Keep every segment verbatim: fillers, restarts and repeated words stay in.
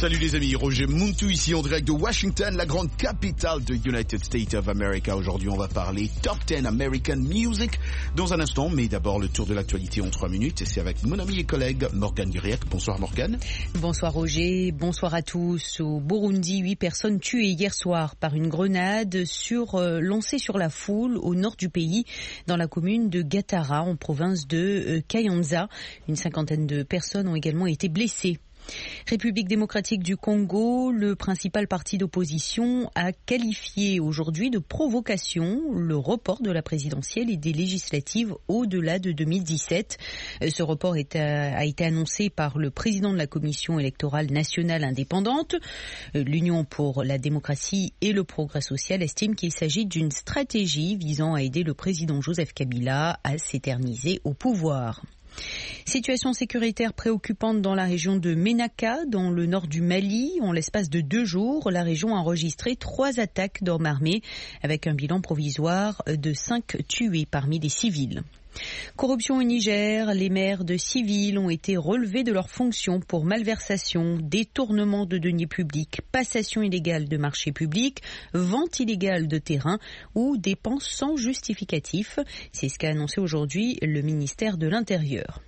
Salut les amis, Roger Muntu ici en direct de Washington, la grande capitale de United States of America. Aujourd'hui, on va parler Top dix American Music dans un instant, mais d'abord le tour de l'actualité en trois minutes. Et c'est avec mon ami et collègue Morgane Guiriec. Bonsoir Morgane. Bonsoir Roger, bonsoir à tous. Au Burundi, huit personnes tuées hier soir par une grenade sur, euh, lancée sur la foule au nord du pays, dans la commune de Gatara, en province de euh, Kayanza. Une cinquantaine de personnes ont également été blessées. République démocratique du Congo, le principal parti d'opposition a qualifié aujourd'hui de provocation le report de la présidentielle et des législatives au-delà de deux mille dix-sept. Ce report est, a été annoncé par le président de la Commission électorale nationale indépendante. L'Union pour la démocratie et le progrès social estime qu'il s'agit d'une stratégie visant à aider le président Joseph Kabila à s'éterniser au pouvoir. Situation sécuritaire préoccupante dans la région de Ménaka, dans le nord du Mali. En l'espace de deux jours, la région a enregistré trois attaques d'armes armées, avec un bilan provisoire de cinq tués parmi des civils. Corruption au Niger, les maires de civils ont été relevés de leurs fonctions pour malversation, détournement de deniers publics, passation illégale de marchés publics, vente illégale de terrains ou dépenses sans justificatif. C'est ce qu'a annoncé aujourd'hui le ministère de l'Intérieur.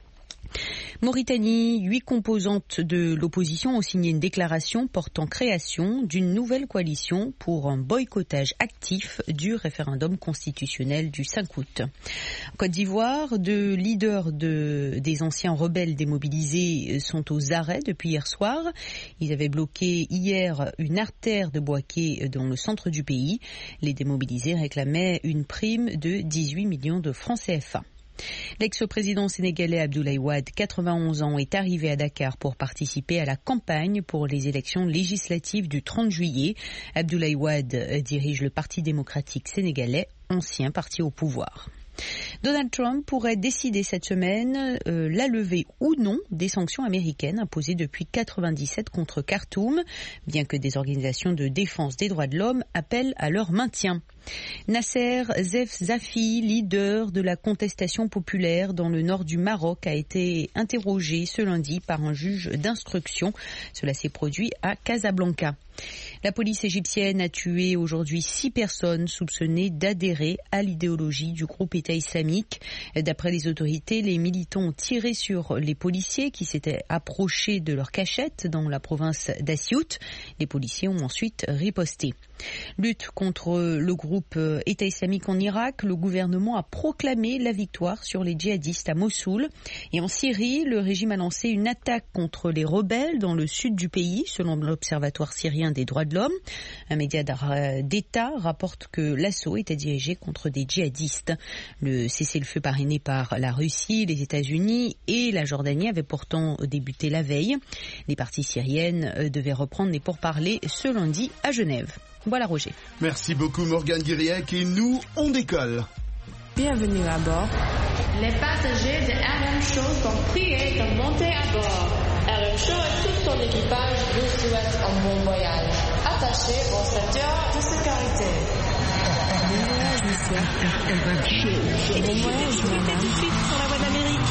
Mauritanie, huit composantes de l'opposition ont signé une déclaration portant création d'une nouvelle coalition pour un boycottage actif du référendum constitutionnel du cinq août. En Côte d'Ivoire, deux leaders de, des anciens rebelles démobilisés sont aux arrêts depuis hier soir. Ils avaient bloqué hier une artère de Bouaké dans le centre du pays. Les démobilisés réclamaient une prime de dix-huit millions de francs C F A. L'ex-président sénégalais Abdoulaye Wade, quatre-vingt-onze ans, est arrivé à Dakar pour participer à la campagne pour les élections législatives du trente juillet. Abdoulaye Wade dirige le Parti démocratique sénégalais, ancien parti au pouvoir. Donald Trump pourrait décider cette semaine euh, la levée ou non des sanctions américaines imposées depuis quatre-vingt-dix-sept contre Khartoum, bien que des organisations de défense des droits de l'homme appellent à leur maintien. Nasser Zefzafi, leader de la contestation populaire dans le nord du Maroc, a été interrogé ce lundi par un juge d'instruction. Cela s'est produit à Casablanca. La police égyptienne a tué aujourd'hui six personnes soupçonnées d'adhérer à l'idéologie du groupe État islamique. D'après les autorités, les militants ont tiré sur les policiers qui s'étaient approchés de leur cachette dans la province d'Assiout. Les policiers ont ensuite riposté. Lutte contre le groupe État islamique en Irak, le gouvernement a proclamé la victoire sur les djihadistes à Mossoul. Et en Syrie, le régime a lancé une attaque contre les rebelles dans le sud du pays, selon l'Observatoire syrien des droits de l'homme. Un média d'État rapporte que l'assaut était dirigé contre des djihadistes. Le cessez-le-feu parrainé par la Russie, les États-Unis et la Jordanie avait pourtant débuté la veille. Les parties syriennes devaient reprendre les pourparlers ce lundi à Genève. Voilà Roger. Merci beaucoup Morgane Guiriec et nous, on décolle. Bienvenue à bord. Les passagers de R M Show sont priés de monter à bord. R M Show et tout son équipage vous souhaitent un bon voyage. Attachez vos ceintures de sécurité. Bon voyage, monsieur. Bon voyage, madame. Sur la voie d'Amérique.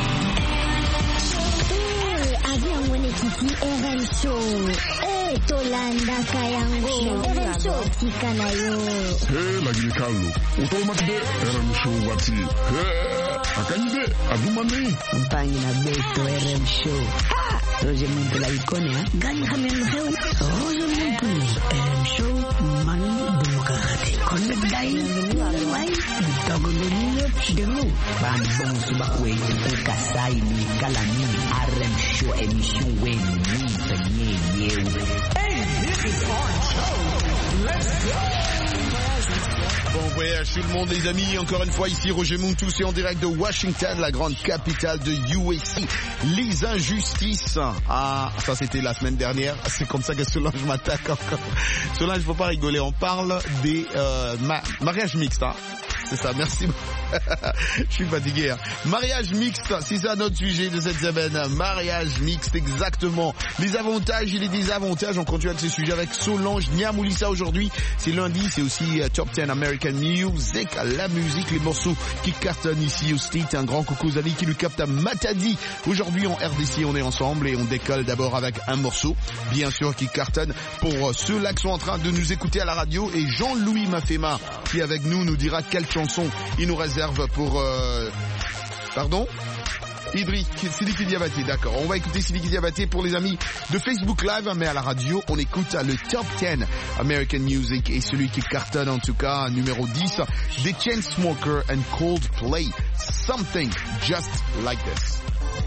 Avion mwenyekiti R M Show. Eh, Tolanda Kayango. R M Show tika nayo. Hey, lagi Carlo. Utomatide R M Show wati. Hey, akanyide adumani. Mpangi na beto R M Show. Ha! Roger Muntu la ikone ha. Gani hamen heu. Roger Muntu R M Show mani demokrati. Connect dai. Wai. Dogo domino demu. Ban bon suba we kasai ni kalani R M Show émission we ni tanye yeu. Hey, this is our show. Let's go. Bon voyage tout le monde les amis, encore une fois ici Roger Muntu, c'est en direct de Washington, la grande capitale de U S C. Les injustices, ah ça c'était la semaine dernière, c'est comme ça que Solange m'attaque encore. Solange, faut pas rigoler, on parle des euh, ma- mariages mixtes, hein. C'est ça, merci. Je suis fatigué. Hein. Mariage mixte, c'est ça notre sujet de cette semaine. Mariage mixte, exactement. Les avantages et les désavantages. On continue avec ce sujet avec Solange Niamoulissa aujourd'hui. C'est lundi, c'est aussi uh, Top dix American American Music, la musique, les morceaux qui cartonnent ici au State. Un grand coucou aux amis qui nous captent à Matadi. Aujourd'hui en R D C, on est ensemble et on décolle d'abord avec un morceau, bien sûr, qui cartonne pour ceux-là qui sont en train de nous écouter à la radio. Et Jean-Louis Mafema, qui est avec nous, nous dira quelle chanson il nous réserve pour... Euh... Pardon Idri, Sidiki Diabaté, d'accord. On va écouter Sidiki Diabaté pour les amis de Facebook Live, mais à la radio, on écoute le Top dix American Music et celui qui cartonne en tout cas, numéro dix, The Chainsmokers and Coldplay, Something Just Like This.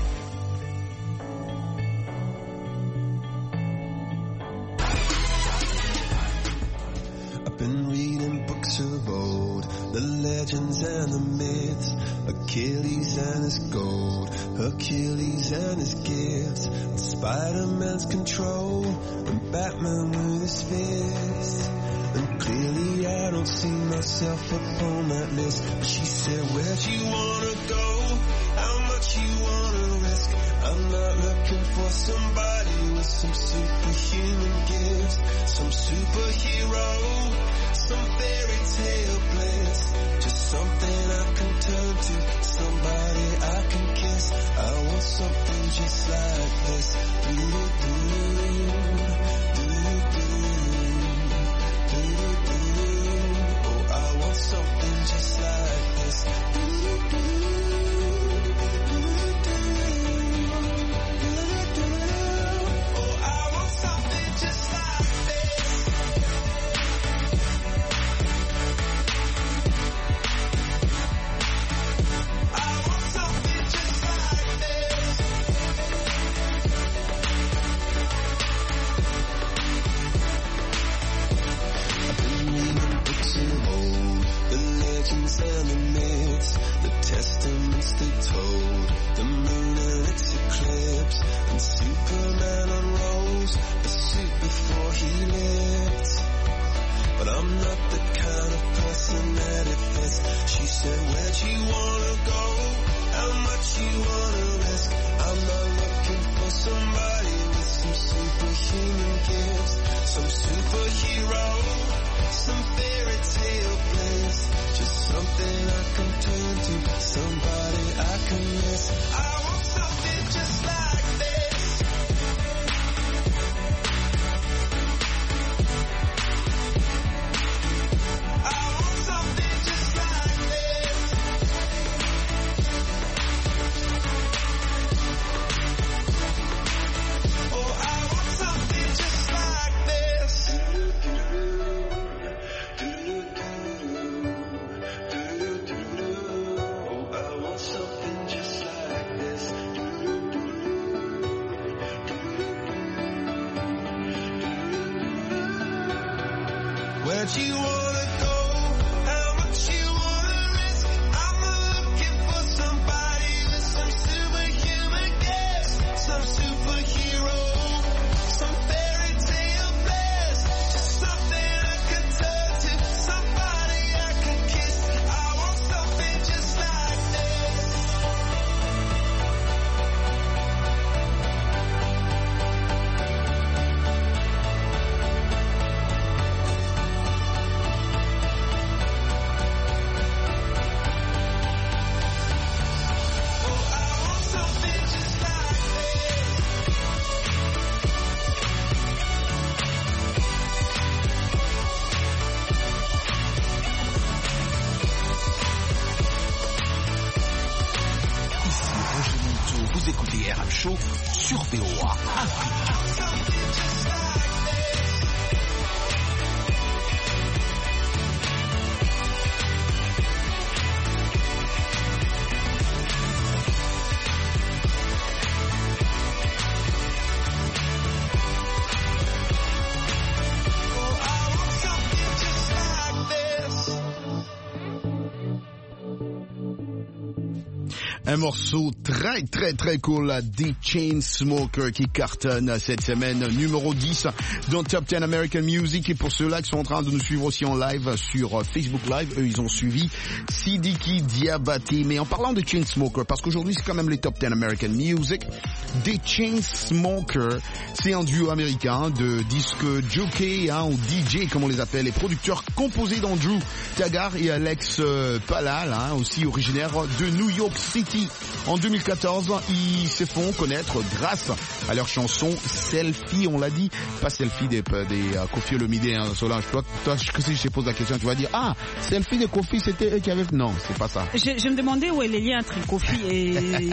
Been reading books of old, the legends and the myths, Achilles and his gold, Hercules and his gifts, and Spider-Man's control, and Batman with his fist. And clearly I don't see myself upon that list. But she said, where'd you wanna go? How much you wanna risk? I'm not looking for somebody with some superhuman gifts, some superhero, some fairy tale bliss, just something I can turn to, somebody I can kiss. I want something just like this. Do-do-do, do-do-do, do-do-do. Oh, I want something just like this. Do-do-do. And the myths, the testaments they told, the moon and its eclipse, and Superman unrolls a suit before he lived. But I'm not the kind of person that it fits. She said, where'd you wanna go? How much you wanna risk? I'm not looking for somebody with some superhuman gifts, some superhero, some fairy tale bliss, just something I can turn to, somebody I can miss. I want something just like this. I want something just like this. Oh, I want something just like this. Where'd you wanna go? How much you wanna risk? I'm not looking for somebody with some superhuman gifts, some superhero, some fairy tale bliss, just something I can turn to, somebody I can kiss. I want something just like this. Vous écoutez R M Show sur V O A Afrique. Un morceau très très très cool des Chainsmokers qui cartonne cette semaine, numéro dix dans Top dix American Music. Et pour ceux-là qui sont en train de nous suivre aussi en live sur Facebook Live, eux ils ont suivi Sidiki Diabaté. Mais en parlant de Chainsmokers, parce qu'aujourd'hui c'est quand même les Top dix American Music, des Chainsmokers, c'est un duo américain de disques jockey hein, ou D J comme on les appelle, les producteurs composés d'Andrew Taggart et Alex Palal, hein, aussi originaire de New York City. En deux mille quatorze, ils se font connaître grâce à leur chanson Selfie, on l'a dit, pas Selfie des, des uh, Kofi Olomide, hein, Solange. Toi, toi, je, si je te pose la question, tu vas dire, ah, Selfie de Kofi, c'était eux qui avaient... Non, c'est pas ça. Je, je me demandais où est les liens entre Kofi et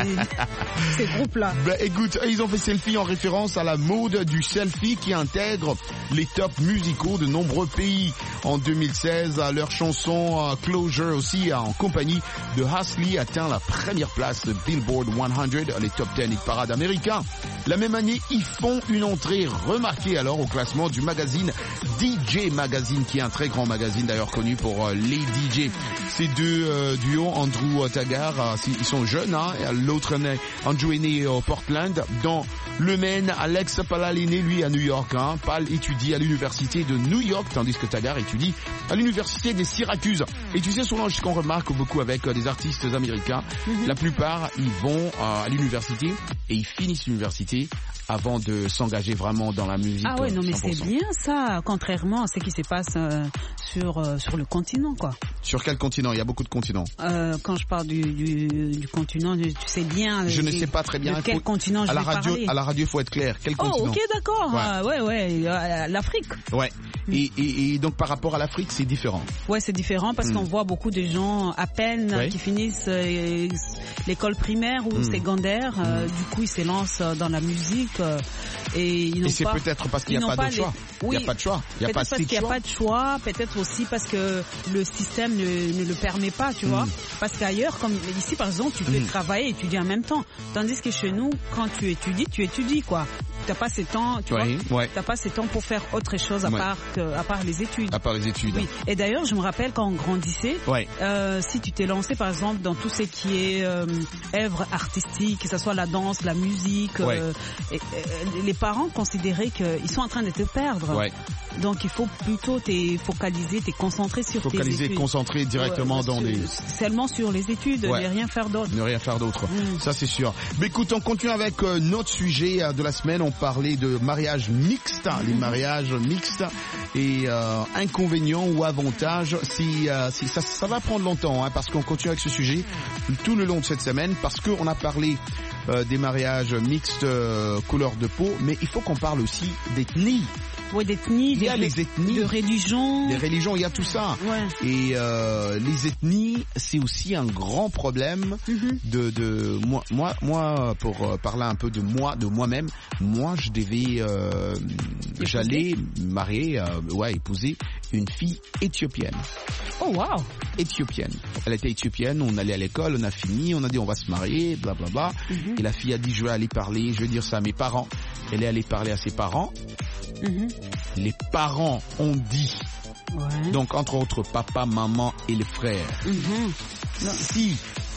ces groupes-là. Ben, écoute, ils ont fait Selfie en référence à la mode du selfie qui intègre les tops musicaux de nombreux pays. En deux mille seize, leur chanson uh, Closure aussi, en compagnie de Hasley, atteint la première place de Billboard cent, les top dix hit parade américains. La même année, ils font une entrée remarquée alors au classement du magazine D J Magazine, qui est un très grand magazine d'ailleurs connu pour euh, les D J. Ces deux euh, duos, Andrew Taggart, euh, ils sont jeunes, hein, l'autre Andrew est né au Portland, dans le Maine. Alex Palal est né lui à New York. Hein. Pal étudie à l'université de New York, tandis que Taggart étudie à l'université des Syracuse. Et tu sais, souvent, ce qu'on remarque beaucoup avec euh, des artistes américains, mm-hmm. la plupart, ils vont euh, à l'université et ils finissent l'université avant de s'engager vraiment dans la musique. Ah ouais, non mais cent pour cent. C'est bien ça, contrairement à ce qui se passe euh, sur euh, sur le continent, quoi. Sur quel continent? Il y a beaucoup de continents. Euh, quand je parle du, du, du continent, tu sais bien. Je les, ne sais pas très bien. De quel faut, continent je à la vais radio, parler. À la radio, il faut être clair. Quel oh, continent? ok, d'accord. Ouais, euh, ouais, ouais euh, l'Afrique. Ouais. Mm. Et, et, et donc par rapport à l'Afrique, c'est différent. Ouais, c'est différent parce mm. qu'on voit beaucoup de gens à peine ouais. qui finissent euh, l'école primaire ou mm. secondaire. Euh, mm. Du coup, ils se lancent dans la musique. Euh, Et, ils et c'est pas, peut-être parce qu'il n'y a pas, pas de choix. Oui, il n'y a pas de choix. Il y a peut-être pas parce qu'il n'y a pas de choix. Peut-être aussi parce que le système ne, ne le permet pas, tu mm. vois. Parce qu'ailleurs, comme ici par exemple, tu peux mm. travailler et étudier en même temps. Tandis que chez nous, quand tu étudies, tu étudies quoi. T'as pas ces temps, tu oui, vois. Ouais. T'as pas ces temps pour faire autre chose à ouais. part que, à part les études. À part les études. Oui. Et d'ailleurs, je me rappelle quand on grandissait, ouais. euh, si tu t'es lancé par exemple dans tout ce qui est euh, œuvre artistique, que ce soit la danse, la musique, ouais. euh, et, et, les parents considéraient qu'ils sont en train de te perdre. Ouais. Donc il faut plutôt t'es focaliser, t'es concentré sur focaliser, tes études. Concentré directement ouais, dans sur, les... Seulement sur les études, ouais. ne rien faire d'autre. Ne rien faire d'autre, mm. ça c'est sûr. Mais écoute, on continue avec euh, notre sujet euh, de la semaine. On parlait de mariage mixte, mm. les mariages mixtes et euh, inconvénients ou avantages. Si, euh, si ça, ça va prendre longtemps, hein, parce qu'on continue avec ce sujet tout le long de cette semaine, parce qu'on a parlé euh, des mariages mixtes euh, couleur de peau, mais il faut qu'on parle aussi d'ethnie. Ouais, d'ethnie, il y a les ethnies, de religion, des religions, il y a tout ça. Ouais. Et euh, les ethnies, c'est aussi un grand problème. Mm-hmm. De, de moi, moi, moi, pour euh, parler un peu de moi, de moi-même, moi, je devais, euh, j'allais marier, euh, ouais, épouser une fille éthiopienne. Oh wow. Éthiopienne. Elle était éthiopienne. On allait à l'école, on a fini, on a dit on va se marier, bla bla bla. Mm-hmm. Et la fille a dit je vais aller parler, je vais dire ça à mes parents. Elle est allée parler à ses parents. Mm-hmm. Les parents ont dit, ouais. donc entre autres papa, maman et les frères, mm-hmm. si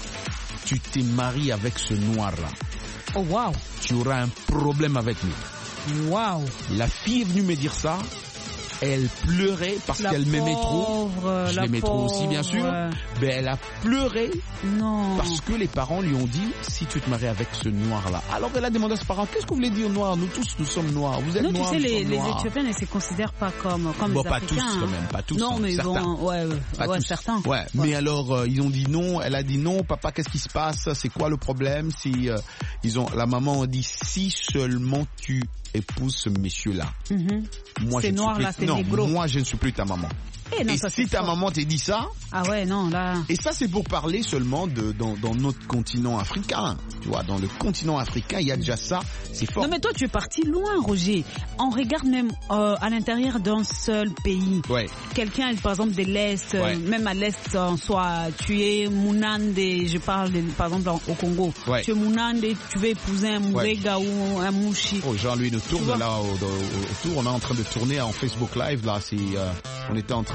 tu t'es marié avec ce noir-là, oh, wow. tu auras un problème avec nous. Wow. La fille est venue me dire ça. Elle pleurait parce la qu'elle m'aimait trop. Je l'aimais trop aussi, bien sûr. Ouais. Mais elle a pleuré non. parce que les parents lui ont dit si tu te maries avec ce noir-là. Alors elle a demandé à ses parents qu'est-ce que vous voulez dire noir? Nous tous nous sommes noirs. Vous êtes non, noirs. Tu sais, les, les Éthiopiens ne se considèrent pas comme comme bon, les pas Africains. Pas tous quand même, pas tous. Non, hein, mais certains. Bon, ouais, pas ouais, tous. certains. Ouais. ouais. Mais alors euh, ils ont dit non. Elle a dit non. Papa, qu'est-ce qui se passe? C'est quoi le problème? Si euh, ils ont la maman a dit si seulement tu épouses ce monsieur-là. Mm-hmm. Moi, c'est noir plus... là, c'est non, négro. moi je ne suis plus ta maman. Eh non, et ça, si ta fort. maman t'a dit ça, ah ouais non là. Et ça c'est pour parler seulement de dans, dans notre continent africain. Tu vois, dans le continent africain, il y a déjà ça, c'est fort. Non mais toi tu es parti loin, Roger. On regarde même euh, à l'intérieur d'un seul pays. Ouais. Quelqu'un par exemple de l'est, ouais. euh, même à l'est en soit, tu es Mounande, je parle de, par exemple au Congo. Ouais. Tu es Mounande, tu veux épouser un Mourega ouais. ou un Mouchi. Oh Jean-Louis nous tourne là au, au, autour, on est en train de tourner en Facebook Live là, c'est euh, on était en train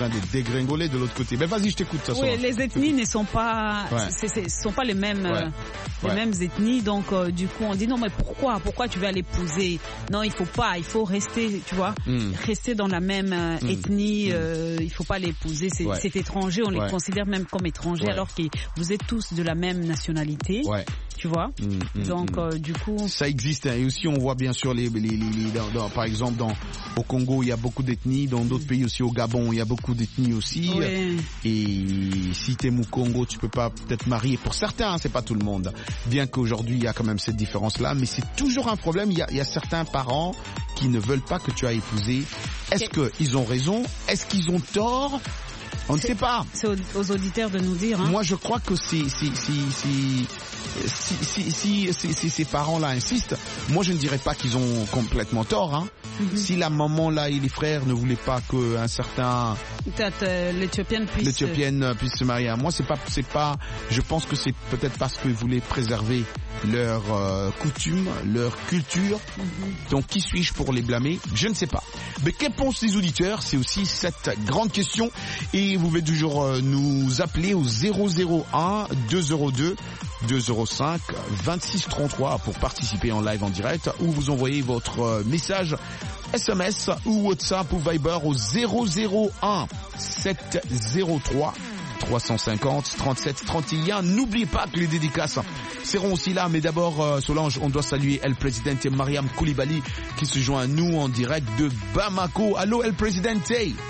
train de dégringoler de l'autre côté. Mais vas-y, je t'écoute. Ça, oui, ça les ethnies ne sont pas, ouais. c'est, c'est, sont pas les mêmes, ouais. euh, les ouais. mêmes ethnies. Donc, euh, du coup, on dit non, mais pourquoi, pourquoi tu vas l'épouser? Non, il faut pas. Il faut rester, tu vois, mm. rester dans la même euh, mm. ethnie. Euh, il faut pas l'épouser. C'est, ouais. c'est étranger. On ouais. les considère même comme étrangers, ouais. alors que vous êtes tous de la même nationalité. Ouais. Tu vois. Mm, mm, Donc, mm. Euh, du coup, ça existe. Hein, et aussi, on voit bien sûr les, les, les, les dans, dans, par exemple, dans au Congo, il y a beaucoup d'ethnies. Dans d'autres mm. pays aussi, au Gabon, il y a beaucoup d'ethnies aussi. Ouais. Et si t'es au Congo, tu peux pas peut-être marier. Pour certains, hein, c'est pas tout le monde. Bien qu'aujourd'hui, il y a quand même cette différence-là, mais c'est toujours un problème. Il y a, il y a certains parents qui ne veulent pas que tu aies épousé. Est-ce okay. qu'ils ont raison? Est-ce qu'ils ont tort? On ne sait pas. C'est aux, aux auditeurs de nous dire. Hein. Moi, je crois que c'est, c'est, c'est, c'est Si, si, si, si, si ces parents-là insistent, moi je ne dirais pas qu'ils ont complètement tort. Hein. Mm-hmm. Si la maman là et les frères ne voulaient pas qu'un certain euh, l'Éthiopienne puisse l'Éthiopienne puisse se marier à moi, c'est pas, c'est pas. Je pense que c'est peut-être parce qu'ils voulaient préserver leur euh, coutume, leur culture. Mm-hmm. Donc qui suis-je pour les blâmer? Je ne sais pas. Mais que pensent les auditeurs? C'est aussi cette grande question. Et vous pouvez toujours euh, nous appeler au zéro zéro un deux zéro deux deux zéro cinq vingt-six trente-trois pour participer en live en direct, ou vous envoyez votre message S M S ou WhatsApp ou Viber au zéro zéro un sept zéro trois trois cent cinquante trente-sept trente et un. N'oubliez pas que les dédicaces seront aussi là, mais d'abord euh, Solange, on doit saluer El Presidente Mariam Koulibaly qui se joint à nous en direct de Bamako. Allô El Presidente.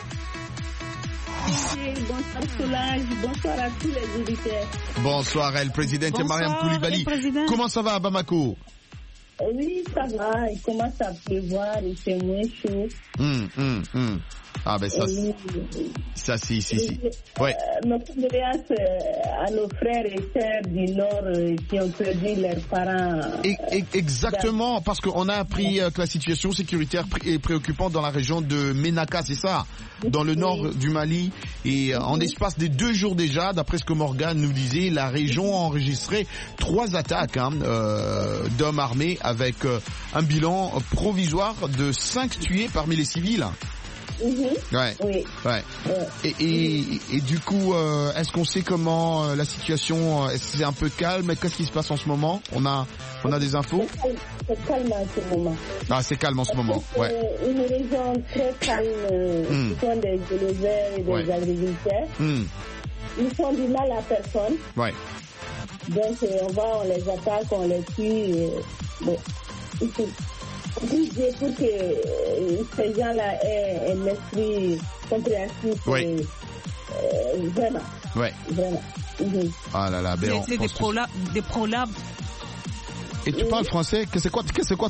Bonsoir Solange, bonsoir à tous les auditeurs. Bonsoir El Presidente Mariam Koulibaly. Comment ça va à Bamako? Oui, ça va, il commence à pleuvoir, il fait moins chaud. Hum, hum, hum. Ah ben ça, oui. ça si, si, si. Ouais. Euh, nos condoléances à nos frères et sœurs du Nord euh, qui ont perdu leurs parents. Et, et, exactement, parce qu'on a appris euh, que la situation sécuritaire est préoccupante dans la région de Ménaka, c'est ça, dans le nord oui. du Mali. Et euh, en espace des deux jours déjà, d'après ce que Morgane nous disait, la région a enregistré trois attaques hein, euh, d'hommes armés avec euh, un bilan provisoire de cinq tués parmi les civils. Mmh. Ouais. Oui. Ouais. ouais. Et, et, et du coup, euh, est-ce qu'on sait comment euh, la situation, est-ce que c'est un peu calme? Qu'est-ce qui se passe en ce moment? On a, on a des infos? C'est calme en ce moment. Ah, c'est calme en ce moment. C'est ouais. Une région très calme. Mmh. Ce sont des éleveurs et des ouais. agriculteurs. Mmh. Ils font du mal à personne. Ouais. Donc on va, on les attaque, on les tue. Et, bon, pour que euh, ces gens-là aient un esprit compréhensif. Oui. Et, euh, vraiment. Ouais. Vraiment. Mm-hmm. Ah là là, ben c'est des prolabes, des prolabes. Et tu oui. parles français? Que c'est quoi? Que c'est quoi?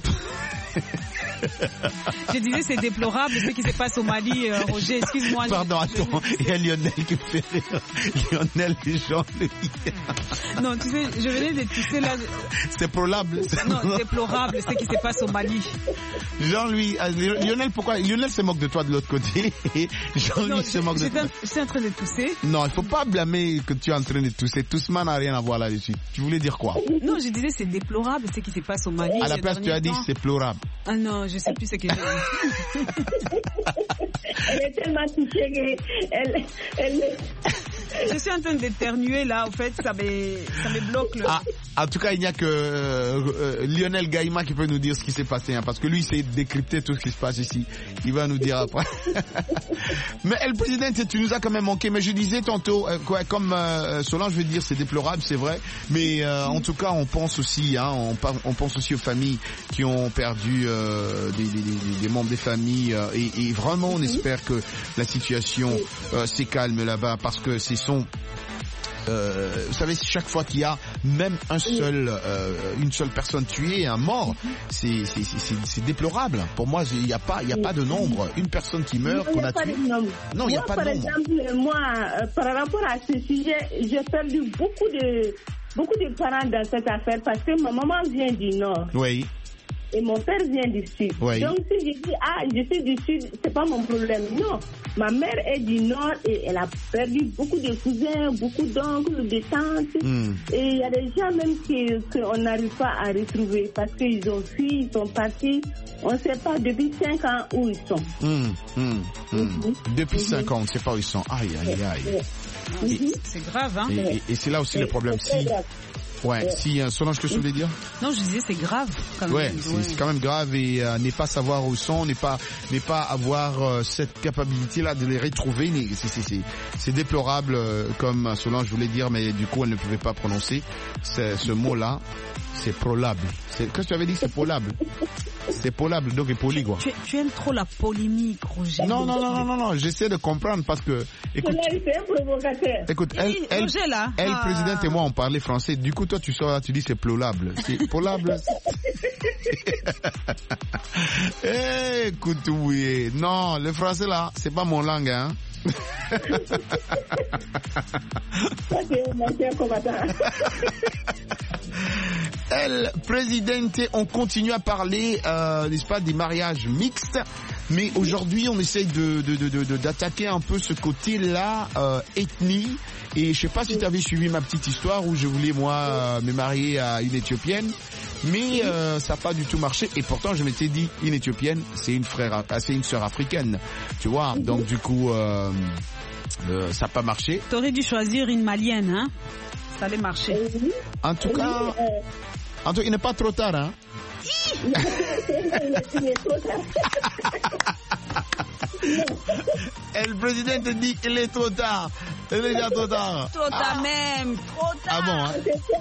Je disais c'est déplorable ce qui se passe au Mali, euh, Roger, excuse-moi. Pardon, je... attends, il y a Lionel qui me fait rire. Lionel, les gens... Non, tu sais, je venais de tousser là. C'est prolable. Non, déplorable ce qui se passe au Mali. Jean-Louis, Lionel, pourquoi? Lionel se moque de toi de l'autre côté et Jean-Louis se moque de toi. Je suis en train de tousser. Non, il faut pas blâmer que tu es en train de tousser. Toussement n'a rien à voir là-dessus. Tu voulais dire quoi? Non, je disais c'est déplorable ce qui se passe au Mali. À la place, tu as dit c'est pleurable. Ah non, je sais plus ce que j'ai dit. Elle est tellement touchée qu'elle... Elle... Je suis en train d'éternuer là, en fait, ça me, ça me bloque. Le... Ah, en tout cas, il n'y a que euh, euh, Lionel Gaïma qui peut nous dire ce qui s'est passé, hein, parce que lui, il sait décrypter tout ce qui se passe ici. Il va nous dire après. Mais El Président, tu nous as quand même manqué. Mais je disais tantôt, euh, quoi, comme euh, Solange, je veux dire, c'est déplorable, c'est vrai. Mais euh, en tout cas, on pense aussi, hein, on, on pense aussi aux familles qui ont perdu euh, des, des, des, des membres des familles. Euh, et, et vraiment, on espère que la situation euh, s'est calme là-bas, parce que c'est son Euh, vous savez, chaque fois qu'il y a même un seul, euh, une seule personne tuée, un mort, c'est, c'est, c'est, c'est déplorable. Pour moi, il n'y a pas, il n'y a pas de nombre. Une personne qui meurt, qu'on a tué. Non, il n'y a pas de nombre. Par exemple, moi, euh, par rapport à ce sujet, j'ai perdu beaucoup de, beaucoup de parents dans cette affaire parce que ma maman vient du Nord. Oui. et mon père vient du sud. Oui. Donc si je dis ah je suis du sud, c'est pas mon problème. Non, ma mère est du nord et elle a perdu beaucoup de cousins, beaucoup d'oncles, de tantes. Mm. Et il y a des gens même qui qu'on n'arrive pas à retrouver parce qu'ils ont fui, ils sont partis. On ne sait pas depuis cinq ans où ils sont. Mm, mm, mm. Mm-hmm. Depuis mm-hmm. cinq ans, on ne sait pas où ils sont. Aïe, aïe, aïe. Mm-hmm. C'est grave, hein. Et, et, et c'est là aussi le problème. Si, ouais, si euh, Solange, que je voulais dire? Non, je disais c'est grave. Quand même. Ouais, c'est, ouais. c'est quand même grave et euh, n'est pas savoir où ils sont, n'est pas, n'est pas avoir euh, cette capacité-là de les retrouver. C'est, c'est, c'est, c'est déplorable, euh, comme Solange voulait dire, mais du coup elle ne pouvait pas prononcer c'est, ce mot-là. C'est prolable. C'est, qu'est-ce que tu avais dit? C'est polable. C'est polable, donc et poli, quoi. Tu, tu aimes trop la polémique, Roger. Non, non, non, non, non, non, j'essaie de comprendre parce que, écoute. C'est un provocateur. Écoute, elle, elle, Roger, là. elle, ah. présidente et moi, on parlait français. Du coup, toi, tu sors là, tu dis c'est polable. C'est polable. Eh, écoute, oui. Non, le français, là, c'est pas mon langue, hein. Elle, présidente, on continue à parler, euh, n'est-ce pas, des mariages mixtes, mais aujourd'hui on essaye de, de, de, de, d'attaquer un peu ce côté-là, euh, ethnie. Et je sais pas si tu avais suivi ma petite histoire où je voulais moi euh, me marier à une Éthiopienne, mais euh, ça n'a pas du tout marché. Et pourtant je m'étais dit une Éthiopienne, c'est une frère, c'est une sœur africaine, tu vois. Donc du coup, euh, euh, ça n'a pas marché. T'aurais dû choisir une malienne, hein. Ça allait marcher. En tout cas, en tout, il n'est pas trop tard, hein. Et le président te dit qu'il est trop tard. Il est déjà trop tard. Trop tard ah. même, trop tard. Ah bon, hein?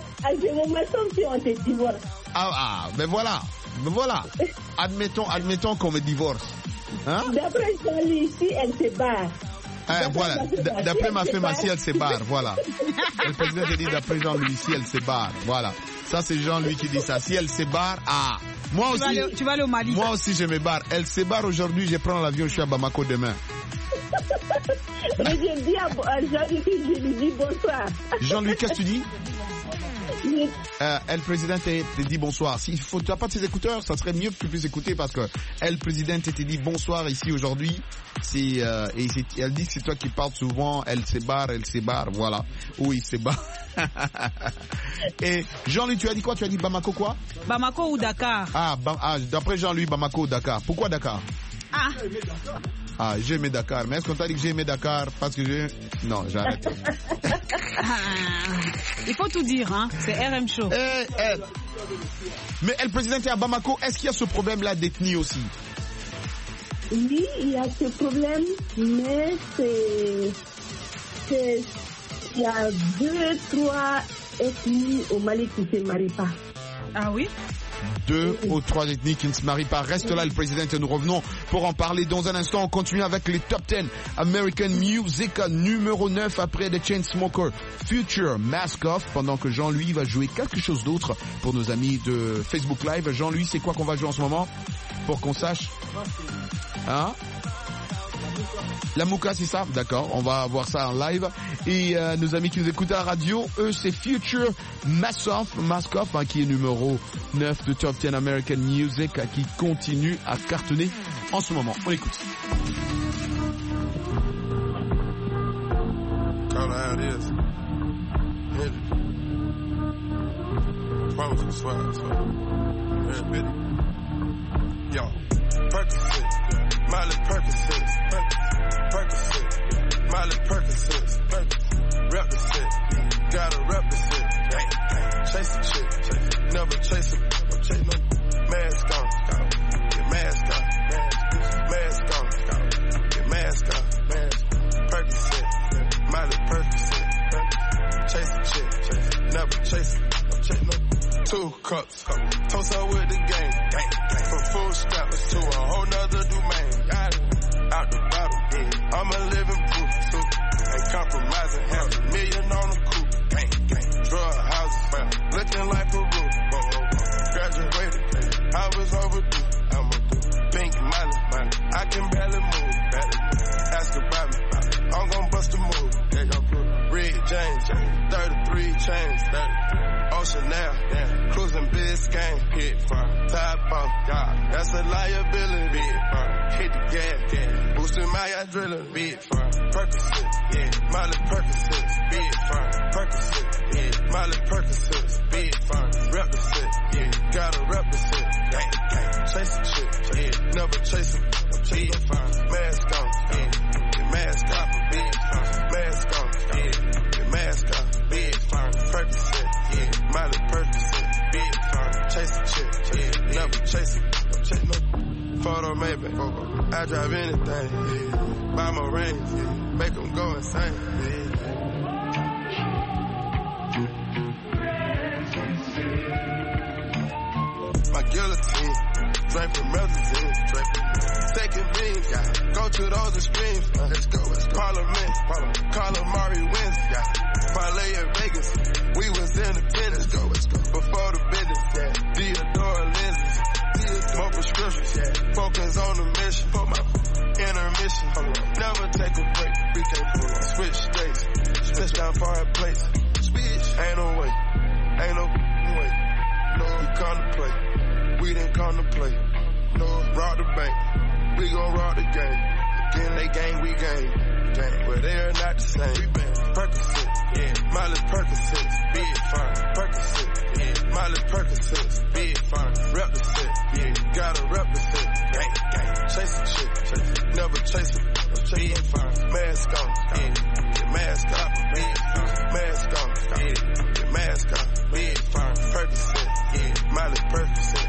Ah, ah, ben voilà, ben voilà. Admettons, admettons qu'on me divorce. Hein? D'après Jean-Louis, ici, elle se barre. Ah, voilà, d'après ma femme, si elle se barre, voilà. Le président te dit d'après Jean-Louis, si elle se barre, voilà. Ça, c'est Jean-Louis qui dit ça. Si elle se barre, ah. Moi tu aussi. Vas aller, tu vas aller au Mali. Moi aussi, je me barre. Elle se barre aujourd'hui, je prends l'avion, je suis à Bamako demain. Mais je dis à Jean-Louis, je lui dis bonsoir. Jean-Louis, qu'est-ce que tu dis? Euh, elle présidente te dit bonsoir. Si faut, tu n'as pas de ses écouteurs, ça serait mieux que tu puisses écouter parce que elle présidente te dit bonsoir ici aujourd'hui. C'est, euh, et c'est, elle dit que c'est toi qui parles souvent. Elle se barre, elle se barre, voilà. Oui, se barre. Et Jean-Louis, tu as dit quoi? Tu as dit Bamako quoi? Bamako ou Dakar? Ah, ba, ah d'après Jean-Louis, Bamako ou Dakar. Pourquoi Dakar? Ah. Ah, j'ai aimé Dakar. Mais est-ce qu'on t'a dit que j'ai aimé Dakar parce que j'ai... Non, j'ai arrêté. Ah, il faut tout dire, hein. C'est R M Show. Eh, eh. Mais elle présidente à Bamako, est-ce qu'il y a ce problème-là d'ethnie aussi? Oui, il y a ce problème, mais c'est... c'est... Il y a deux, trois ethnies au Mali qui ne se marient pas. Ah oui? Deux ou trois ethnies qui ne se marient pas. Reste là, le président, et nous revenons pour en parler dans un instant. On continue avec les top dix American Music, numéro neuf après The Chainsmokers, Future Mask Off, pendant que Jean-Louis va jouer quelque chose d'autre pour nos amis de Facebook Live. Jean-Louis, c'est quoi qu'on va jouer en ce moment pour qu'on sache? Hein? La Mouka, c'est ça? D'accord, on va voir ça en live. Et euh, nos amis qui nous écoutent à la radio, eux, c'est Future Mask Off, Mask Off hein, qui est numéro neuf de Top dix American Music, qui continue à cartonner en ce moment. On écoute. Miley Percocet, Percocet, Miley Percocet, rep the set, gotta rep the set, chase a chick, never chase a, chase no, mask on, get mask on, mask on, get mask on, Percocet, Miley Percocet, chase a chick, never chase a, chase no. Two cups, toast her with the game, gang, gang. From food scrappers to a whole nother domain. Got it, out the bottle, yeah. I'm a living proof, too. Ain't compromising, half a million on the coupe, gang, gang. Drug houses, fam, looking like Peru. Whoa, whoa, whoa. Graduated, I was overdue. I'm a do pink money, money. I can barely move, barely move. Ask about me, I'm gon' bust a move. They gon' put red J change, thirty-three chains, Ocean now, damn. Cruising Biscayne, hit from top off, yeah. That's a liability, big from hit the gas, yeah. Boosting my adrenaline, big from Percocet, yeah. Miley Percocet, big from Percocet, yeah. Miley Percocet, big from represent, yeah. Gotta represent, gang, gang. Chasing shit, yeah. Never chasing, big from mask on, yeah. Your mask off, big from mask on, yeah. Your mask off, big from Percocet, yeah. Miley Percocet, big from chasing shit, yeah. Never chasing, no chasing no photo maybe. I drive anything, yeah. Buy my rings, yeah. Make them go insane, yeah. My guillotine, drink from Melazine, taking beans, yeah. Go to those extremes, uh, let's go, let's go. Parliament, Parliament, Calamari wins, yeah. Parlay in Vegas, we was independent, let's go, let's go. Before the business, yeah. Theodora lenses, more prescriptions, yeah. Focus on the mission, for my intermission, never take a break, we can't pull on. Switch states, switch down foreign plates, switch, ain't no way, ain't no way, no, we contemplate. We didn't contemplate, no, rob the bank, we gon' rob the game, again they gang, we gang, gang, but they're not the same, we been Percocet, yeah, Miley Percocet, big fine, Percocet, yeah, Miley Percocet, big fine, represent, yeah, gotta represent, gang, gang, chasing shit, chasing, never chasing, no chasing, fine, mask on, yeah, your mask off, big fine, mask on, yeah, your mask off, big fine, Percocet, yeah, Miley Percocet.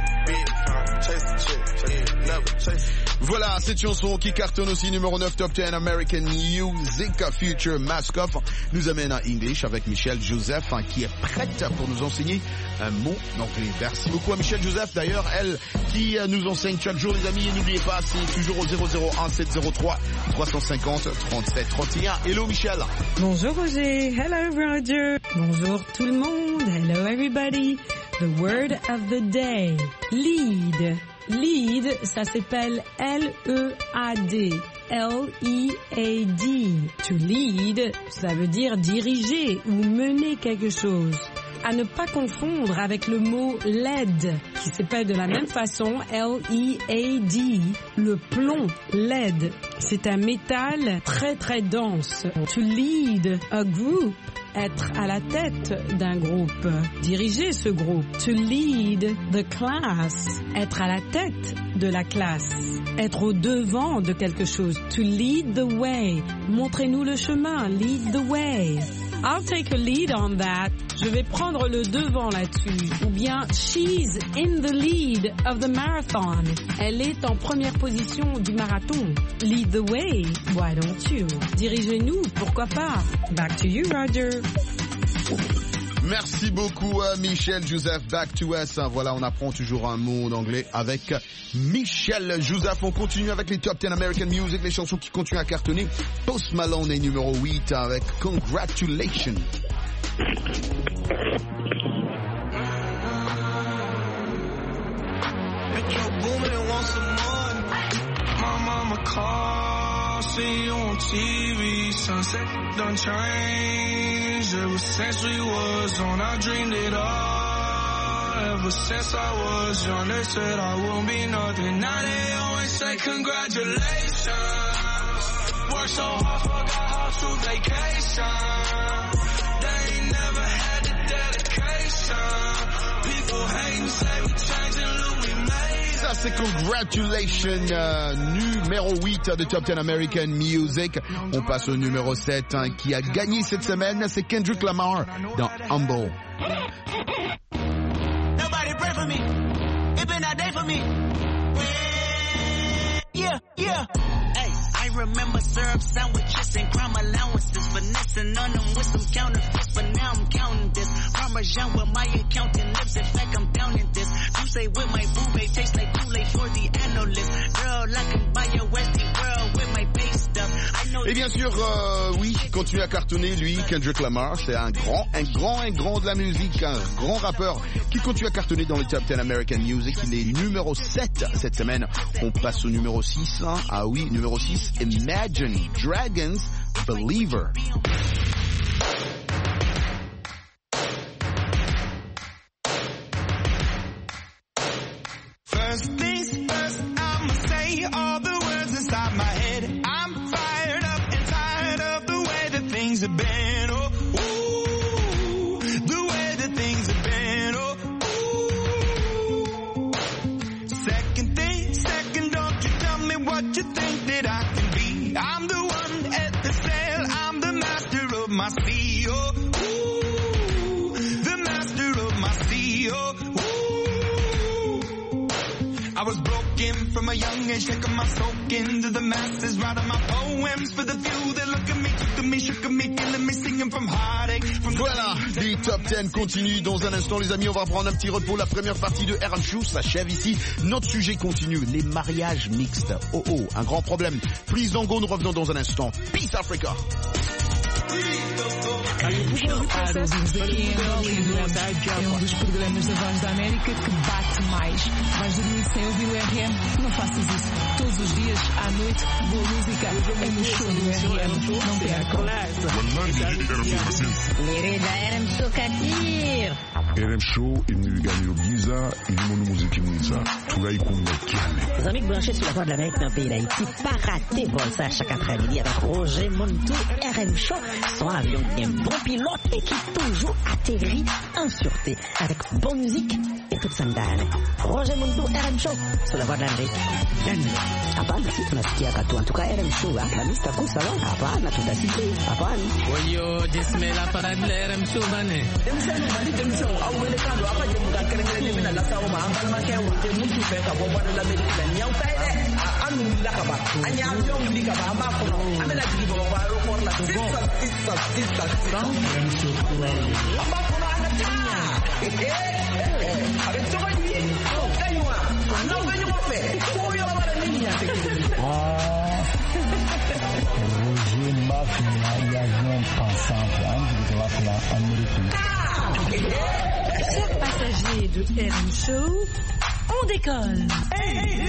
Voilà, cette chanson qui cartonne aussi numéro neuf Top dix American Music Future Mask Off nous amène à English avec Michelle Joseph hein, qui est prête pour nous enseigner un mot anglais. Merci beaucoup à Michelle Joseph d'ailleurs, elle qui nous enseigne chaque jour les amis, et n'oubliez pas c'est toujours au zéro zéro un sept zéro trois trois cent cinquante trente-sept trente et un. Hello Michelle. Bonjour Roger, hello Roger. Bonjour tout le monde, hello everybody. The word of the day, lead. Lead, ça s'appelle L E A D. L E A D. To lead, ça veut dire diriger ou mener quelque chose. À ne pas confondre avec le mot lead, qui s'appelle de la même façon L E A D. Le plomb, lead, c'est un métal très très dense. To lead a group. Être à la tête d'un groupe, diriger ce groupe. To lead the class, être à la tête de la classe, être au devant de quelque chose. To lead the way, montrez-nous le chemin, lead the way. I'll take a lead on that. Je vais prendre le devant là-dessus. Ou bien, she's in the lead of the marathon. Elle est en première position du marathon. Lead the way, why don't you? Dirigez-nous, pourquoi pas? Back to you, Roger. Merci beaucoup à Michelle Joseph. Back to us. Voilà, on apprend toujours un mot en anglais avec Michelle Joseph. On continue avec les Top dix American Music, les chansons qui continuent à cartonner. Post Malone est numéro huit avec Congratulations. See you on T V, sunset done changed. Ever since we was on, I dreamed it all. Ever since I was young, they said I won't be nothing. Now they always say congratulations. Worked so hard, forgot how to vacation. They ain't never had the dedication. People hating, say we changing, look we made. Ça c'est Congratulations, euh, numéro huit de Top dix American Music. On passe au numéro sept hein, qui a gagné cette semaine, c'est Kendrick Lamar dans Humble. Nobody pray for me. It been that day for me. Yeah, yeah. Hey, I remember syrup sandwiches and crime allowances, finessing on them with some counterfeits, but now I'm counting this. Parmesan with my accountant lips, in fact I'm down in this. You say with my boo tastes like Kool-Aid for the analyst. Girl, I can buy a Westie world with my base stuff. I know. Et bien sûr, euh, oui, continue à cartonner lui, Kendrick Lamar, c'est un grand, un grand, un grand de la musique, un grand rappeur qui continue à cartonner dans les Top dix American Music. Il est numéro sept cette semaine. On passe au numéro six. Hein. Ah oui, numéro six, Imagine Dragons Believer. C O. Ooh, the master of my C O. Ooh, I was broken from a young age, taking my soak into the masses, writing my poems for the few that look at me, took at me, shook at me, killing me, singing from heartache. From voilà, les top dix continuent dans un instant, les amis. On va prendre un petit repos. La première partie de R M Show s'achève ici. Notre sujet continue, les mariages mixtes. Oh oh, un grand problème. Please don't go, nous revenons dans un instant. Peace Africa. É um dos programas da Voz da América que bate mais. Vais dormir sem ouvir o R M? Não faças isso. Todos os dias, à noite, boa música é no show do R M. Não percam. Lirida R M Show Katir. R M Show imnigani giza ilimono muziki mwiza tunaikunda kiane. Les amis branchés sur la Voix de l'Amérique dans le pays d'Haïti, pas rater vol ça chaque après-midi avec Roger Montou. R M Show, son avion bien bon pilote et qui toujours atterrit en sûreté avec bonne musique et toute sa mdane. Roger Montou, R M Show sur la Voix de l'Amérique. Hapana, si tunasikia katu. En tout cas, R M Show, la mista kusa lo. Hapana, tutasikia. Hapana. Oyo, jismela para de R M Show bane. Demsenu mali demsenu au wele kando apa je muka kerengere mina la sawo ma ambal ma ke wote mutu fe ka bo bana la medika la nyaw tay de anu la ka ba anya yong li ka ba ma ko no amela jigi bo ba ro ko la to go sista sista sista amba ko no ana tinya eh avec to ni kaywa no venyo mo fe ko yo ba la niña ah Roger Mafia y avion passant de la place américaine. Chers passagers de R M Show, on décolle. Hey,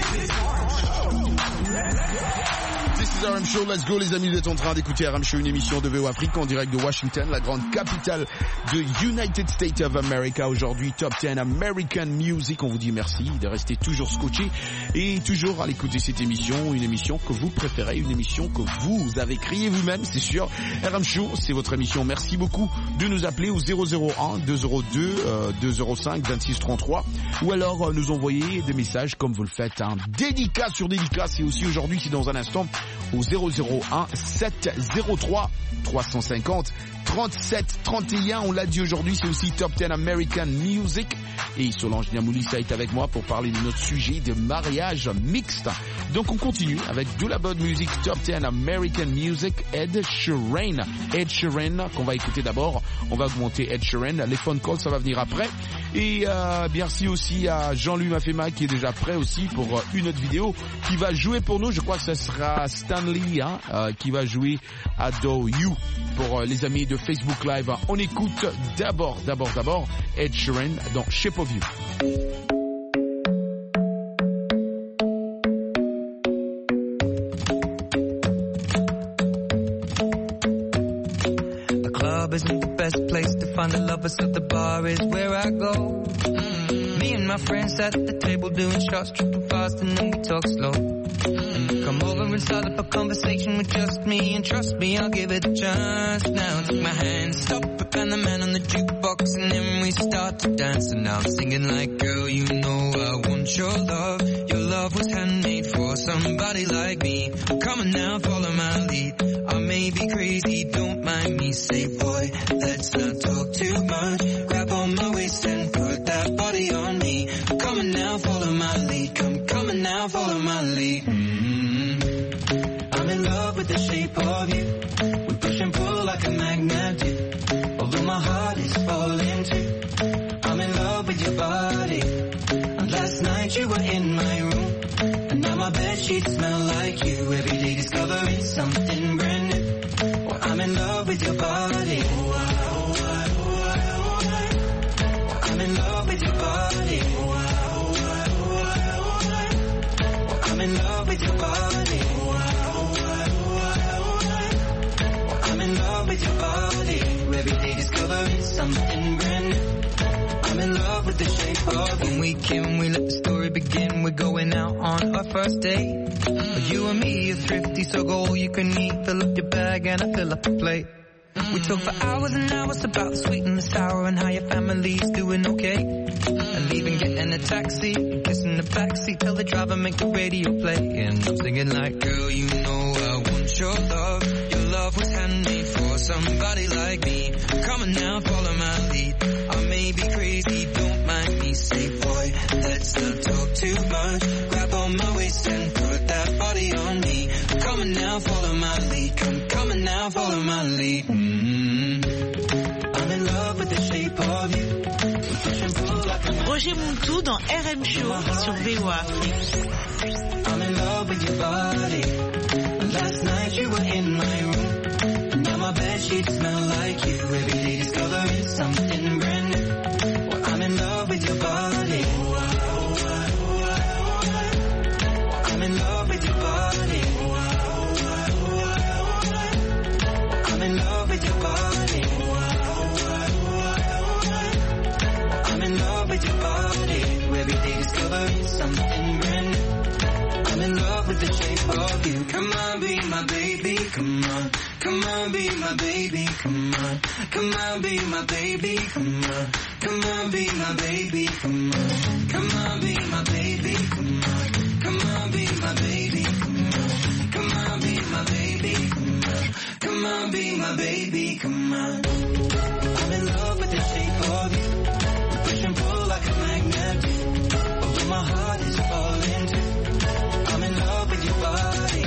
This is R M Show, let's go les amis, vous êtes en train d'écouter R M Show, une émission de V O Afrique en direct de Washington, la grande capitale de United States of America. Aujourd'hui, Top dix American Music. On vous dit merci de rester toujours scotché et toujours à l'écouter cette émission, une émission que vous préférez, une émission que vous avez créée vous-même, c'est sûr. R M Show, c'est votre émission. Merci beaucoup de nous appeler au zéro zéro un deux zéro deux deux zéro cinq vingt-six trente-trois ou alors nous envoyer des messages comme vous le faites, hein. Dédicace sur dédicace, et aussi aujourd'hui, c'est dans un instant, au zéro zéro un sept zéro trois trois cent cinquante trente-sept trente et un. On l'a dit aujourd'hui, c'est aussi Top dix American Music. Et Solange Niamoulissa est avec moi pour parler de notre sujet de mariage mixte. Donc on continue avec de la bonne musique. Top dix American Music, Ed Sheeran. Ed Sheeran qu'on va écouter d'abord. On va augmenter Ed Sheeran. Les phone calls, ça va venir après. Et euh, merci aussi à Jean-Louis Mafema qui est déjà prêt aussi pour une autre vidéo qui va jouer pour nous. Je crois que ce sera Stanley hein, euh, qui va jouer à Do You pour euh, les amis de Facebook Live. On écoute d'abord, d'abord, d'abord Ed Sheeran dans Shape of You. The club isn't the best place to find the lovers, so the bar is where I go. Mm-hmm. Me and my friends at the table doing shots, tripping fast, and then we talk slow. And you come over and start up a conversation with just me, and trust me, I'll give it a chance. Now take my hand, stop it, and the man on the jukebox, and then we start to dance. And now I'm singing like, girl, you know I want your love. Your love was handmade for somebody like me. Come on now, follow my lead. I may be crazy, don't mind me. Say, boy, let's not talk too much. Grab on my waist and put that body on me. Come on now, follow my lead. Come, come on now, follow my lead. Mm-hmm. I'm in love with the shape of you. We push and pull like a magnet do. Although my heart is falling too. I'm in love with your body. And last night you were in my room. And now my bedsheets smell like you. Every day discovering something brand new. Well, I'm in love with your body. I'm in love with your body. I'm in love with your body. I'm in love with your body. Every day discovering something brand new. I'm in love with the shape of you. When we came, we let the story begin. We're going out on our first date. Mm. You and me are thrifty, so go all you can eat. Fill up your bag and I fill up the plate. Mm. We talk for hours and hours about the sweet and the sour and how your family's doing okay. Mm. And leaving, getting a taxi, and kissing the backseat, tell the driver make the radio play. And I'm singing like, girl, you know I want your love. Your love love was handmade for somebody like me. Come on now, follow my lead. I may be crazy, don't mind me. Say, boy, let's not talk too much. Grab on my waist and put that body on me. Come on now, follow my lead. Come, come on now, follow my lead. Mm-hmm. I'm in love with the shape of you. Roger Montou dans R M Show sur V O A Afrique. I'm in love with your body. Last night you were in my room. Now my bedsheets smell like you. Every day discovering something brand new. Well, I'm in love with your body. I'm in love with your body. I'm in love with your body. I'm in love with your body. Every day discovering something brand new. I'm in love with the shape of you. Come on, be my baby, come on. Come on, be my baby, come on. Come on, be my baby, come on. Come on, be my baby, come on. Come on, be my baby, come on. Come on, be my baby, come on. Come on, be my baby, come on. Come on, be my baby, come on. I'm in love with the shape of you. We push and pull like a magnet. Although my heart is falling too. I'm in love with your body.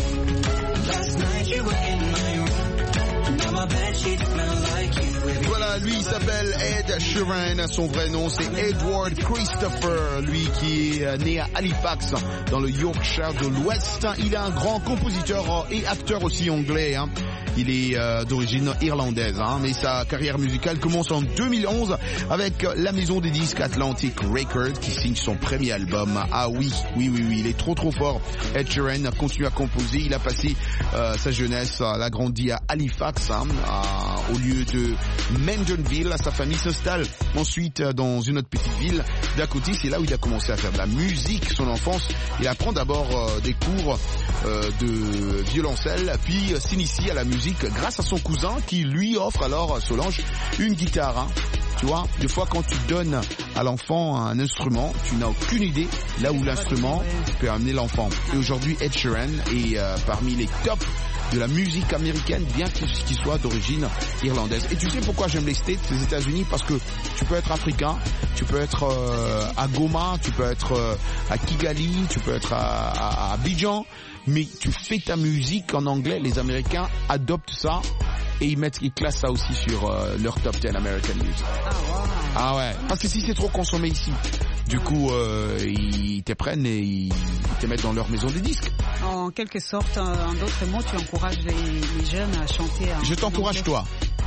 Last night you were in my room. Now my bedsheets smell like you. Voilà, lui il s'appelle Ed Sheeran, son vrai nom c'est Edward Christopher, lui qui est né à Halifax dans le Yorkshire de l'Ouest. Il est un grand compositeur et acteur aussi anglais, hein. Il est euh, d'origine irlandaise, hein, mais sa carrière musicale commence en deux mille onze avec la maison des disques Atlantic Records qui signe son premier album. Ah oui, oui, oui, oui, il est trop trop fort. Ed Sheeran a continué à composer, il a passé euh, sa jeunesse, il a grandi à Halifax, hein, à, au lieu de Mandeville. Sa famille s'installe ensuite dans une autre petite ville d'à côté. C'est là où il a commencé à faire de la musique, son enfance. Il apprend d'abord euh, des cours euh, de violoncelle, puis euh, s'initie à la musique grâce à son cousin qui lui offre alors, Solange, une guitare. Hein. Tu vois, des fois quand tu donnes à l'enfant un instrument, tu n'as aucune idée là où l'instrument peut amener l'enfant. Et aujourd'hui, Ed Sheeran est euh, parmi les tops de la musique américaine, bien qu'il soit d'origine irlandaise. Et tu sais pourquoi j'aime les States, les États-Unis? Parce que tu peux être africain, tu peux être euh, à Goma, tu peux être euh, à Kigali, tu peux être à, à, à Abidjan, mais tu fais ta musique en anglais. Les Américains adoptent ça et ils mettent, ils classent ça aussi sur euh, leur top dix American Music. Ah, wow. Ah ouais, parce que si c'est trop consommé ici, du coup euh, ils te prennent et ils te mettent dans leur maison des disques. En quelque sorte, en d'autres mots, tu encourages les, les jeunes à chanter. Je t'encourage toi.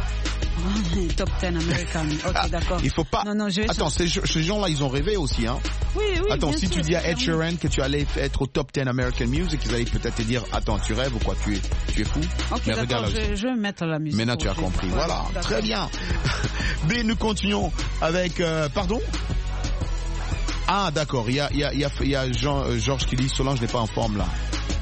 Top dix American. Ok, ah, d'accord. Il faut pas. Non, non, je Attends, ces, ces gens-là, ils ont rêvé aussi, hein. Oui, oui. Attends, si sûr, tu dis à Ed Sheeran que tu allais être au top dix American Music, ils allaient peut-être te dire, attends, tu rêves ou quoi, tu es, tu es fou. Ok, mais d'accord. regarde, je, je vais mettre la musique. Maintenant, tu as compris. Ouais, voilà, d'accord. Très bien. Mais nous continuons avec, euh, pardon. Ah, d'accord. Il y a, il y a, il y a, il y a Jean, euh, Georges qui dit, Solange n'est pas en forme là.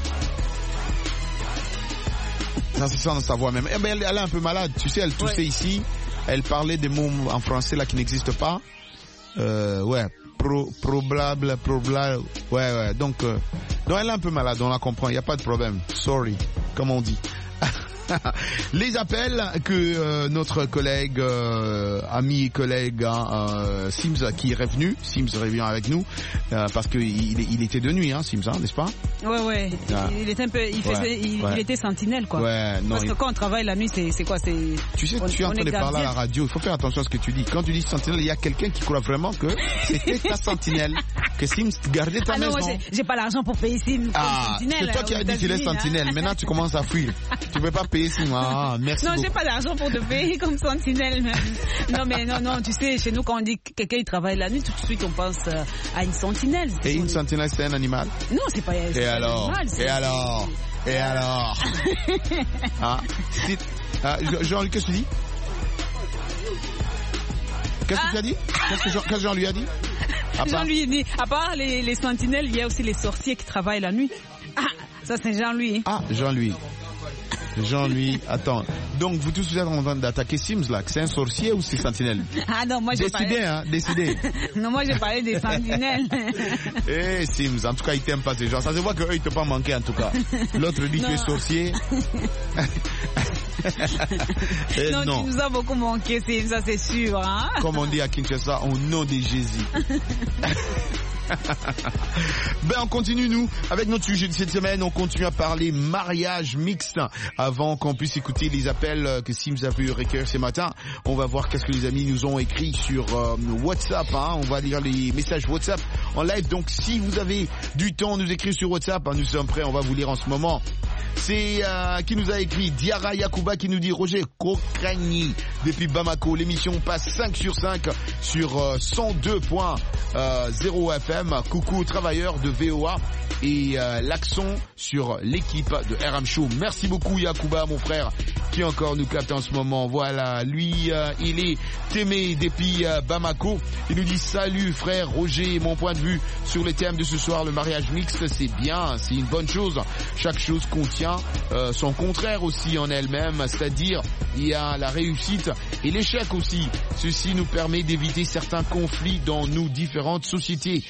Non, c'est ça dans sa voix même. Eh ben, elle, elle est un peu malade. Tu sais, elle toussait ouais. ici. Elle parlait des mots en français là qui n'existent pas. Euh, ouais. Pro, probable, probable. Ouais, ouais. Donc, euh, donc, elle est un peu malade. On la comprend. Il n'y a pas de problème. Sorry. Comme on dit. Les appels que euh, notre collègue, euh, ami et collègue hein, euh, Sims qui est revenu, Sims revient avec nous euh, parce que il, il était de nuit, hein, Sims, hein, n'est-ce pas? Ouais, ouais. Ah. Il était un peu, il faisait, ouais, il, ouais. il était sentinelle, quoi. Ouais, non. Parce que il... quand on travaille la nuit, c'est, c'est quoi, c'est. Tu sais, on, tu es en train de parler à la radio. Il faut faire attention à ce que tu dis. Quand tu dis sentinelle, il y a quelqu'un qui croit vraiment que c'était ta sentinelle, que Sims gardait ta ah maison. Non, moi, j'ai, j'ai pas l'argent pour payer Sims. Ah, c'est toi qui as dit qu'il est sentinelle. Hein. Maintenant, tu commences à fuir. Tu peux pas payer Sims. Ah, merci. Non, beaucoup. J'ai pas d'argent pour te payer comme sentinelle. Même. Non, mais non, non, tu sais, chez nous, quand on dit que quelqu'un il travaille la nuit, tout de suite, on pense euh, à une sentinelle. Et une sentinelle, c'est un animal? Non, c'est pas, c'est Et pas alors, un animal. C'est, et alors Et alors ah, si, ah, Jean-Luc, qu'est-ce que tu dis? Qu'est-ce ah. que tu as dit? Qu'est-ce que Jean, qu'est-ce que Jean lui a dit? À Jean lui dit, à part les, les sentinelles, il y a aussi les sorciers qui travaillent la nuit. Ah, ça c'est Jean-Louis. Ah, Jean-Louis. Jean-Louis, attends. Donc, vous tous vous êtes en train d'attaquer Sims, là. C'est un sorcier ou c'est Sentinelle? Ah non, moi j'ai Décidez, parlé... hein, décidez. Non, moi j'ai parlé des Sentinelles. Eh, Sims, en tout cas, ils t'aiment pas ces gens. Ça se voit qu'eux, ils t'ont pas manqué, en tout cas. L'autre dit que tu es sorcier. Eh non, non, tu nous as beaucoup manqué, Sims, ça c'est sûr. Hein? Comme on dit à Kinshasa, au nom de Jésus. Ben on continue nous avec notre sujet de cette semaine. On continue à parler mariage mixte. Avant qu'on puisse écouter les appels que Sims a pu recueillir ce matin, on va voir qu'est-ce que les amis nous ont écrit sur euh, WhatsApp. Hein. On va lire les messages WhatsApp en live. Donc si vous avez du temps, nous écrire sur WhatsApp. Hein, nous sommes prêts. On va vous lire en ce moment. C'est euh, qui nous a écrit Diara Yakuba qui nous dit Roger Kokrani depuis Bamako. L'émission passe cinq sur cinq sur euh, cent deux point zéro F M. Coucou aux travailleurs de V O A et euh, l'accent sur l'équipe de R M Show. Merci beaucoup Yakuba, mon frère, qui encore nous capte en ce moment. Voilà, lui, euh, il est aimé depuis euh, Bamako. Il nous dit salut frère Roger, mon point de vue sur les thèmes de ce soir, le mariage mixte, c'est bien, c'est une bonne chose. Chaque chose contient euh, son contraire aussi en elle-même, c'est-à-dire il y a la réussite et l'échec aussi. Ceci nous permet d'éviter certains conflits dans nos différentes sociétés.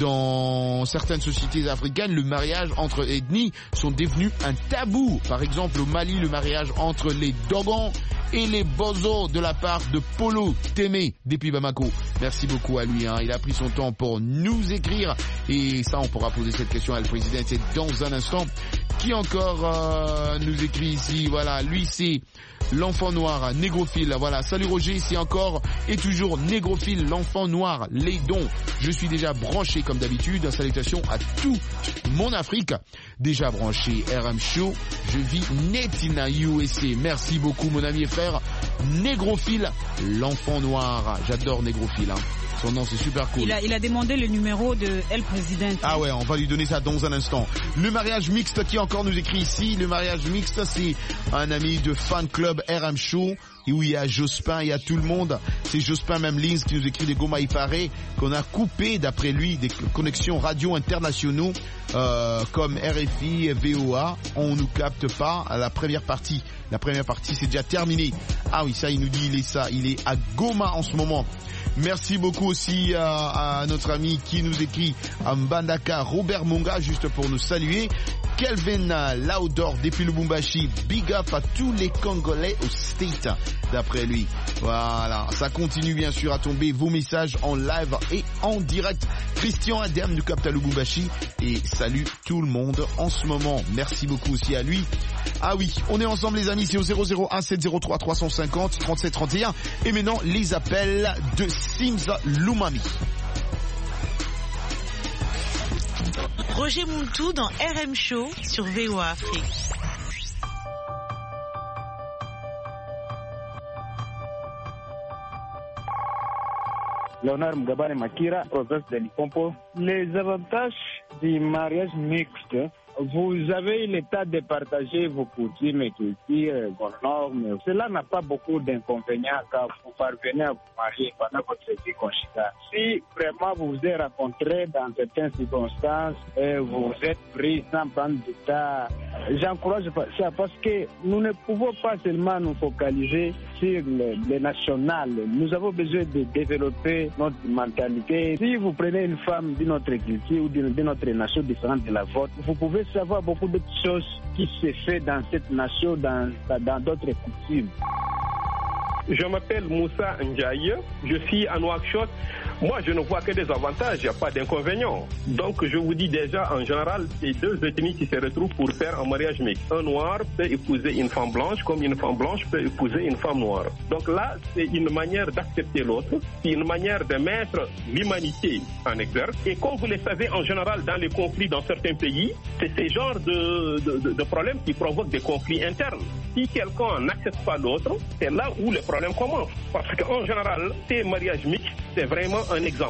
Dans certaines sociétés africaines, le mariage entre ethnies sont devenus un tabou. Par exemple, au Mali, le mariage entre les Dogons et les Bozo de la part de Polo Témé depuis Bamako. Merci beaucoup à lui. Hein. Il a pris son temps pour nous écrire. Et ça, on pourra poser cette question à le président. C'est dans un instant. Qui encore euh, nous écrit ici? Voilà, lui c'est l'enfant noir, négrophile. Voilà, salut Roger, c'est encore et toujours négrophile, l'enfant noir, les dons. Je suis déjà branché comme d'habitude. Salutations à tout mon Afrique. Déjà branché R M Show. Je vis net in U S A. Merci beaucoup mon ami et frère. Négrophile, l'enfant noir. J'adore négrophile. Hein. Son nom c'est super cool. Il a, il a demandé le numéro de El Président. Ah ouais, on va lui donner ça dans un instant. Le mariage mixte qui encore nous écrit ici. Le mariage mixte, c'est un ami de fan club R M Show. Et où il y a Jospin, il y a tout le monde. C'est Jospin même Lins qui nous écrit des Goma Iparé qu'on a coupé d'après lui des connexions radio internationaux euh, comme R F I, V O A. On nous capte pas à la première partie. La première partie c'est déjà terminé. Ah oui, ça il nous dit il est ça, il est à Goma en ce moment. Merci beaucoup aussi à, à notre ami qui nous écrit à Mbandaka, Robert Monga, juste pour nous saluer. Kelvin Laudor depuis Lubumbashi, big up à tous les Congolais au State, d'après lui. Voilà, ça continue bien sûr à tomber vos messages en live et en direct. Christian Adem nous capte à Lubumbashi et salue tout le monde en ce moment. Merci beaucoup aussi à lui. Ah oui, on est ensemble les amis, c'est au zéro zéro un sept zéro trois trois cent cinquante trente-sept trente et un. Et maintenant, les appels de Sims Lumami. Roger Muntu dans R M Show sur V O A Afrique. Léonard Mugabane Makira, province de Limpopo. Les avantages du mariage mixte, vous avez l'état de partager vos coutumes et cultures, vos normes. Cela n'a pas beaucoup d'inconvénients quand vous parvenez à vous marier pendant votre vie conjugale. Si vraiment vous vous êtes rencontrés dans certaines circonstances et vous vous êtes pris sans prendre de temps, j'encourage ça parce que nous ne pouvons pas seulement nous focaliser sur le, le national. Nous avons besoin de développer notre mentalité. Si vous prenez une femme d'une autre culture ou d'une autre nation différente de la vôtre, vous pouvez savoir beaucoup d'autres choses qui se fait dans cette nation, dans dans d'autres coutumes. Je m'appelle Moussa Ndiaye, je suis à Nouakchott. Moi, je ne vois que des avantages, il n'y a pas d'inconvénients. Donc, je vous dis déjà, en général, c'est deux ethnies qui se retrouvent pour faire un mariage mixte. Un noir peut épouser une femme blanche, comme une femme blanche peut épouser une femme noire. Donc là, c'est une manière d'accepter l'autre, c'est une manière de mettre l'humanité en exergue. Et comme vous le savez, en général, dans les conflits dans certains pays, c'est ce genre de, de, de, de problèmes qui provoquent des conflits internes. Si quelqu'un n'accepte pas l'autre, c'est là où le problème commence. Parce qu'en général, ces mariages mixtes, c'est vraiment un exemple.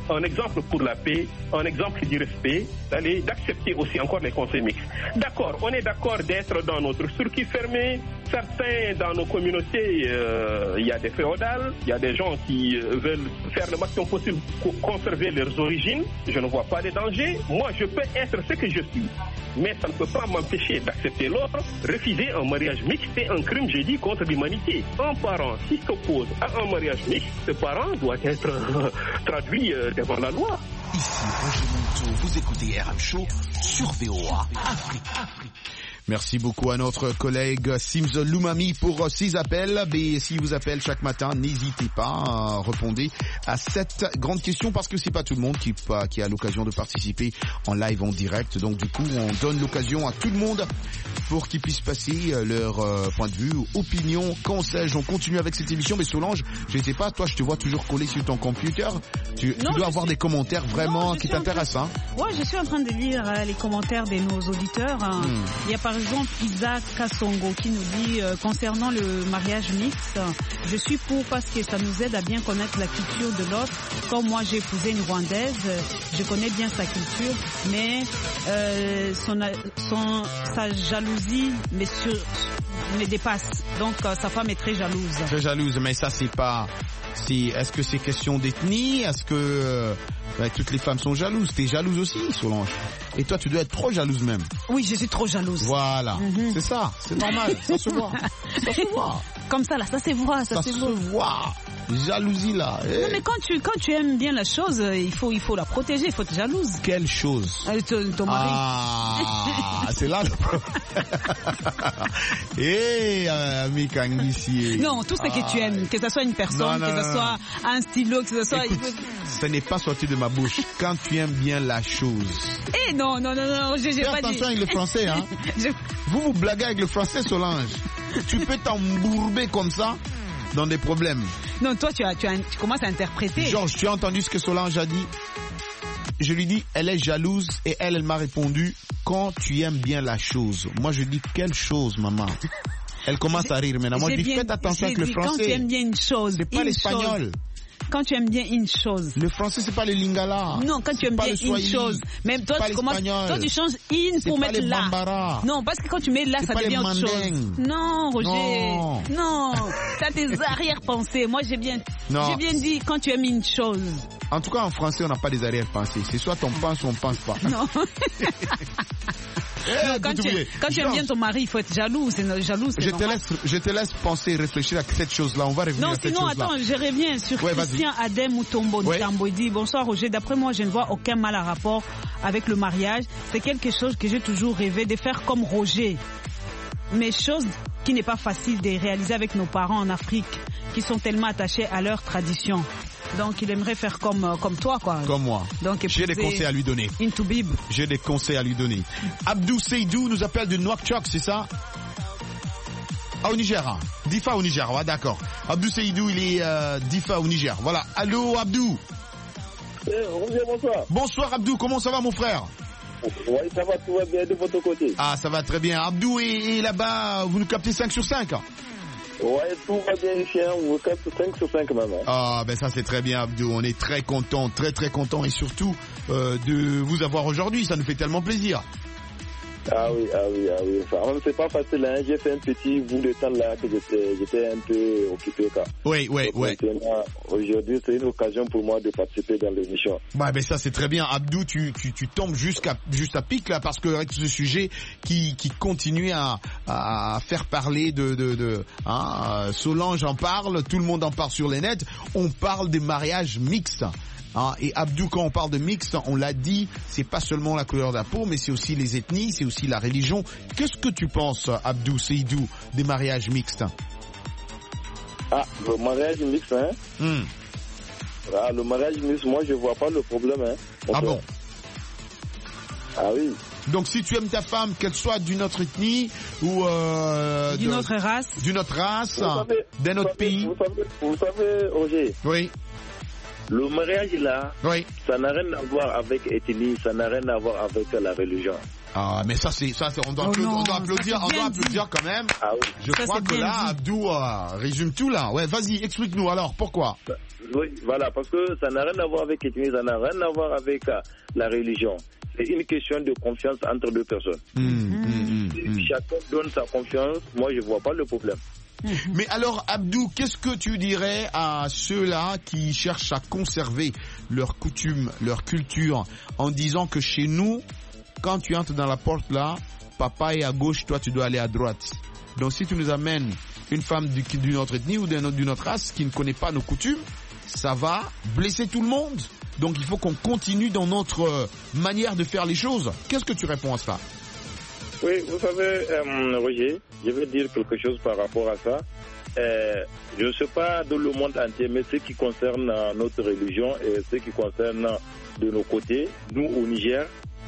un exemple pour la paix, un exemple du respect, d'aller, d'accepter aussi encore les conseils mixtes. D'accord, on est d'accord d'être dans notre circuit fermé. Certains dans nos communautés, euh, il y a des féodales, il y a des gens qui euh, veulent faire le maximum possible pour conserver leurs origines. Je ne vois pas de danger. Moi, je peux être ce que je suis. Mais ça ne peut pas m'empêcher d'accepter l'autre. Refuser un mariage mixte, c'est un crime, je dis, contre l'humanité. Un parent qui s'oppose à un mariage mixte, ce parent doit être euh, traduit euh, devant la loi. Ici Roger Monteau, vous écoutez R M Show sur V O A Afrique. Afrique. Merci beaucoup à notre collègue Sims Loumami pour ses appels. Mais s'il vous appelle chaque matin, n'hésitez pas à répondre à cette grande question parce que c'est pas tout le monde qui, qui a l'occasion de participer en live, en direct. Donc du coup, on donne l'occasion à tout le monde pour qu'ils puissent passer leur euh, point de vue, opinion, conseils. On continue avec cette émission. Mais Solange, je ne sais pas, toi, je te vois toujours collé sur ton computer. Tu, non, tu dois avoir suis... des commentaires vraiment non, qui t'intéressent. Hein. Ouais, je suis en train de lire euh, les commentaires de nos auditeurs. Hein. Hmm. Il y a par Par exemple, Isaac Kassongo qui nous dit euh, concernant le mariage mixte, je suis pour parce que ça nous aide à bien connaître la culture de l'autre. Comme moi j'ai épousé une Rwandaise, je connais bien sa culture, mais euh, son, son, sa jalousie me, sur, me dépasse. Donc euh, sa femme est très jalouse. Très jalouse, mais ça c'est pas... C'est, est-ce que c'est question d'ethnie? Est-ce que euh, bah, toutes les femmes sont jalouses? T'es jalouse aussi, Solange? Et toi, tu dois être trop jalouse même. Oui, je suis trop jalouse. Voilà, mm-hmm. C'est ça, c'est normal, ça se voit. Ça se voit. Comme ça, là, ça se voit, ça, ça se voit. Ça se voit. Jalousie là. Eh. Non mais quand tu quand tu aimes bien la chose, il faut il faut la protéger, il faut être jalouse. Quelle chose? euh, ton, ton mari. Ah, c'est là le problème. Eh, ami Kangissi. Non, tout ce ah. que tu aimes, que ce soit une personne, non, non, que ce soit un stylo, que ce soit. Écoute, ce n'est pas sorti de ma bouche. Quand tu aimes bien la chose. Eh non non non non, j'ai, j'ai Fais pas attention dit. avec le français, hein. je... Vous vous blaguez avec le français, Solange. Tu peux t'embourber comme ça dans des problèmes. Non, toi, tu, as, tu, as, tu commences à interpréter. Georges, tu as entendu ce que Solange a dit? Je lui dis, elle est jalouse et elle, elle m'a répondu, quand tu aimes bien la chose. Moi, je dis, quelle chose, maman? Elle commence à rire maintenant. Moi, je dis, bien, faites attention avec le français. Quand tu aimes bien une chose. C'est pas l'espagnol. Chose. Quand tu aimes bien une chose. Le français, c'est pas le lingala. Non, quand tu aimes bien une chose. Même toi, tu commences, toi, tu changes in pour mettre là. Bambara. Non, parce que quand tu mets là, ça devient autre chose. Non, Roger. Non. Non. T'as tes arrière-pensées. Moi, j'ai bien, non. j'ai bien dit quand tu aimes une chose. En tout cas, en français, on n'a pas des arrière-pensées. C'est soit on pense ou on pense pas. Non. Eh, non, quand tu, quand tu aimes bien ton mari, il faut être jaloux. C'est jaloux. C'est je te laisse, je te laisse penser, réfléchir à cette chose-là. On va revenir non, à cette sinon, chose-là. Non, sinon, attends, je reviens sur ouais, Christian vas-y. Adem Mutombo ouais. Tambo. Il dit bonsoir Roger. D'après moi, je ne vois aucun mal à rapport avec le mariage. C'est quelque chose que j'ai toujours rêvé de faire comme Roger. Mais chose qui n'est pas facile de réaliser avec nos parents en Afrique, qui sont tellement attachés à leurs traditions. Donc il aimerait faire comme comme toi quoi. Comme moi. Donc j'ai des conseils à lui donner. Into Bib. J'ai des conseils à lui donner. Abdou Seydou nous appelle de Nouakchott, c'est ça? Ah, au Niger. Hein. Difa au Niger, ouais, d'accord. Abdou Seydou, il est euh, Difa au Niger. Voilà. Allô Abdou. Eh, bonsoir. Bonsoir Abdou, comment ça va mon frère? Oui, ça va, tout va bien de votre côté. Ah, ça va très bien. Abdou est, est là-bas, vous nous captez cinq sur cinq? Ouais, tout va bien ici, hein. Vous captez cinq sur cinq même. Hein. Ah, ben ça c'est très bien Abdou, on est très content, très très content et surtout euh, de vous avoir aujourd'hui, ça nous fait tellement plaisir. Ah oui, ah oui, ah oui. Enfin, c'est pas facile, hein. J'ai fait un petit bout de temps là que j'étais, j'étais un peu occupé. Quoi. Oui, oui, oui. Aujourd'hui, c'est une occasion pour moi de participer dans l'émission. Bah, ben ça c'est très bien. Abdou, tu, tu, tu tombes jusqu'à, juste à pic là parce que avec ce sujet qui, qui continue à, à faire parler de, de, de hein, Solange en parle, tout le monde en parle sur les nets. On parle des mariages mixtes. Hein, et Abdou, quand on parle de mixte, on l'a dit, c'est pas seulement la couleur de la peau, mais c'est aussi les ethnies, c'est aussi la religion. Qu'est-ce que tu penses, Abdou Seydou, des mariages mixtes? Ah, le mariage mixte, hein mm. Ah, le mariage mixte, moi je vois pas le problème, hein. Ah bon? Ah oui. Donc si tu aimes ta femme, qu'elle soit d'une autre ethnie ou euh, d'une autre race, d'une autre race, d'un autre pays. Vous savez, vous savez, Roger. Oui. Le mariage là, oui. ça n'a rien à voir avec l'ethnie, ça n'a rien à voir avec la religion. Ah, mais ça, c'est, ça, c'est, on doit, Oh applaudir, non, on doit applaudir, ça, on c'est doit bien applaudir quand même. Ah oui. Je Ça, crois c'est que bien là, dit. Abdou euh, résume tout là. Ouais, vas-y, explique-nous alors, pourquoi? Oui, voilà, parce que ça n'a rien à voir avec l'ethnie, ça n'a rien à voir avec euh, la religion. C'est une question de confiance entre deux personnes. Mmh, mmh, Si mmh. chacun donne sa confiance, moi je vois pas le problème. Mais alors, Abdou, qu'est-ce que tu dirais à ceux-là qui cherchent à conserver leurs coutumes, leur culture, en disant que chez nous, quand tu entres dans la porte là, papa est à gauche, toi tu dois aller à droite. Donc si tu nous amènes une femme du- d'une autre ethnie ou d'une autre, d'une autre race qui ne connaît pas nos coutumes, ça va blesser tout le monde. Donc il faut qu'on continue dans notre euh, manière de faire les choses. Qu'est-ce que tu réponds à ça? Oui, vous savez, euh, Roger, je vais dire quelque chose par rapport à ça. Euh, je ne sais pas dans le monde entier, mais ce qui concerne euh, notre religion et ce qui concerne euh, de nos côtés, nous au Niger,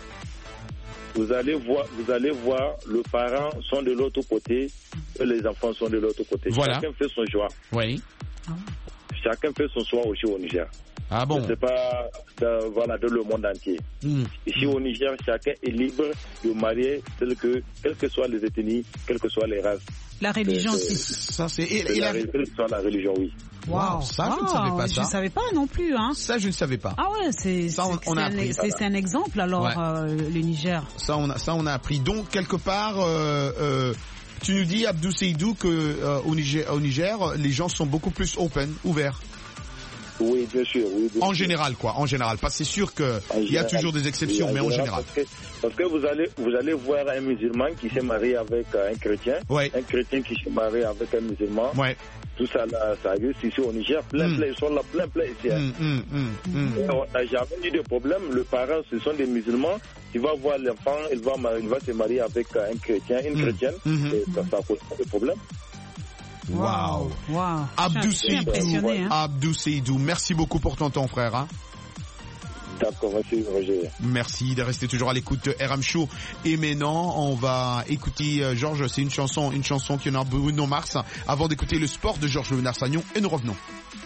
vous allez voir, vous allez voir, les parents sont de l'autre côté et les enfants sont de l'autre côté. Voilà. Chacun fait son choix. Oui. Chacun fait son choix aussi au Niger. Ah bon? C'est pas euh, voilà, dans le monde entier. Mmh. Ici au Niger, chacun est libre de marier tel que, quelles que soient les ethnies, quelles que soient les races. La religion Euh, aussi. Ça c'est. Et, C'est et la, la- quelle que soit la religion, oui. Wow, ça je ne Wow, savais pas ça. Je savais pas non plus, hein. Ça je ne savais pas. Ah ouais, c'est Ça, on- c'est- on a c'est un, appris. c'est- c'est un exemple alors, Ouais. euh, le Niger. Ça on a, ça on a appris. Donc quelque part, euh, euh, tu nous dis Abdou Seydou que euh, au Niger, au Niger, les gens sont beaucoup plus open, ouverts. Oui, bien sûr. Oui, bien En sûr. général, quoi. En général, pas c'est sûr que En il y a général, toujours des exceptions, oui, mais en général. Parce que, parce que vous allez, vous allez voir un musulman qui s'est marié avec euh, un chrétien, Ouais. un chrétien qui s'est marié avec un musulman. Ouais. Tout ça, là, ça existe ici au Niger. Plein, Mm. plein, ils sont là, plein, plein ici. hein. Hum, hum, hum, hum. Et on n'a jamais eu de problème. Le parent, ce sont des musulmans. Tu vas voir l'enfant, il va, mar- il va se marier avec euh, un chrétien, une Mm. chrétienne. Mhm. Et ça, ça pose pas de problème. Wow. Wow. Abdou Je suis Seydou. impressionné, hein. Abdou Seydou. Merci beaucoup pour ton temps, frère. Hein. D'accord, merci Roger. Merci de rester toujours à l'écoute de R M Show. Et maintenant, on va écouter euh, Georges. C'est une chanson, une chanson qui est en Bruno Mars. Avant d'écouter le sport de Georges Léonard Sagnon, et nous revenons.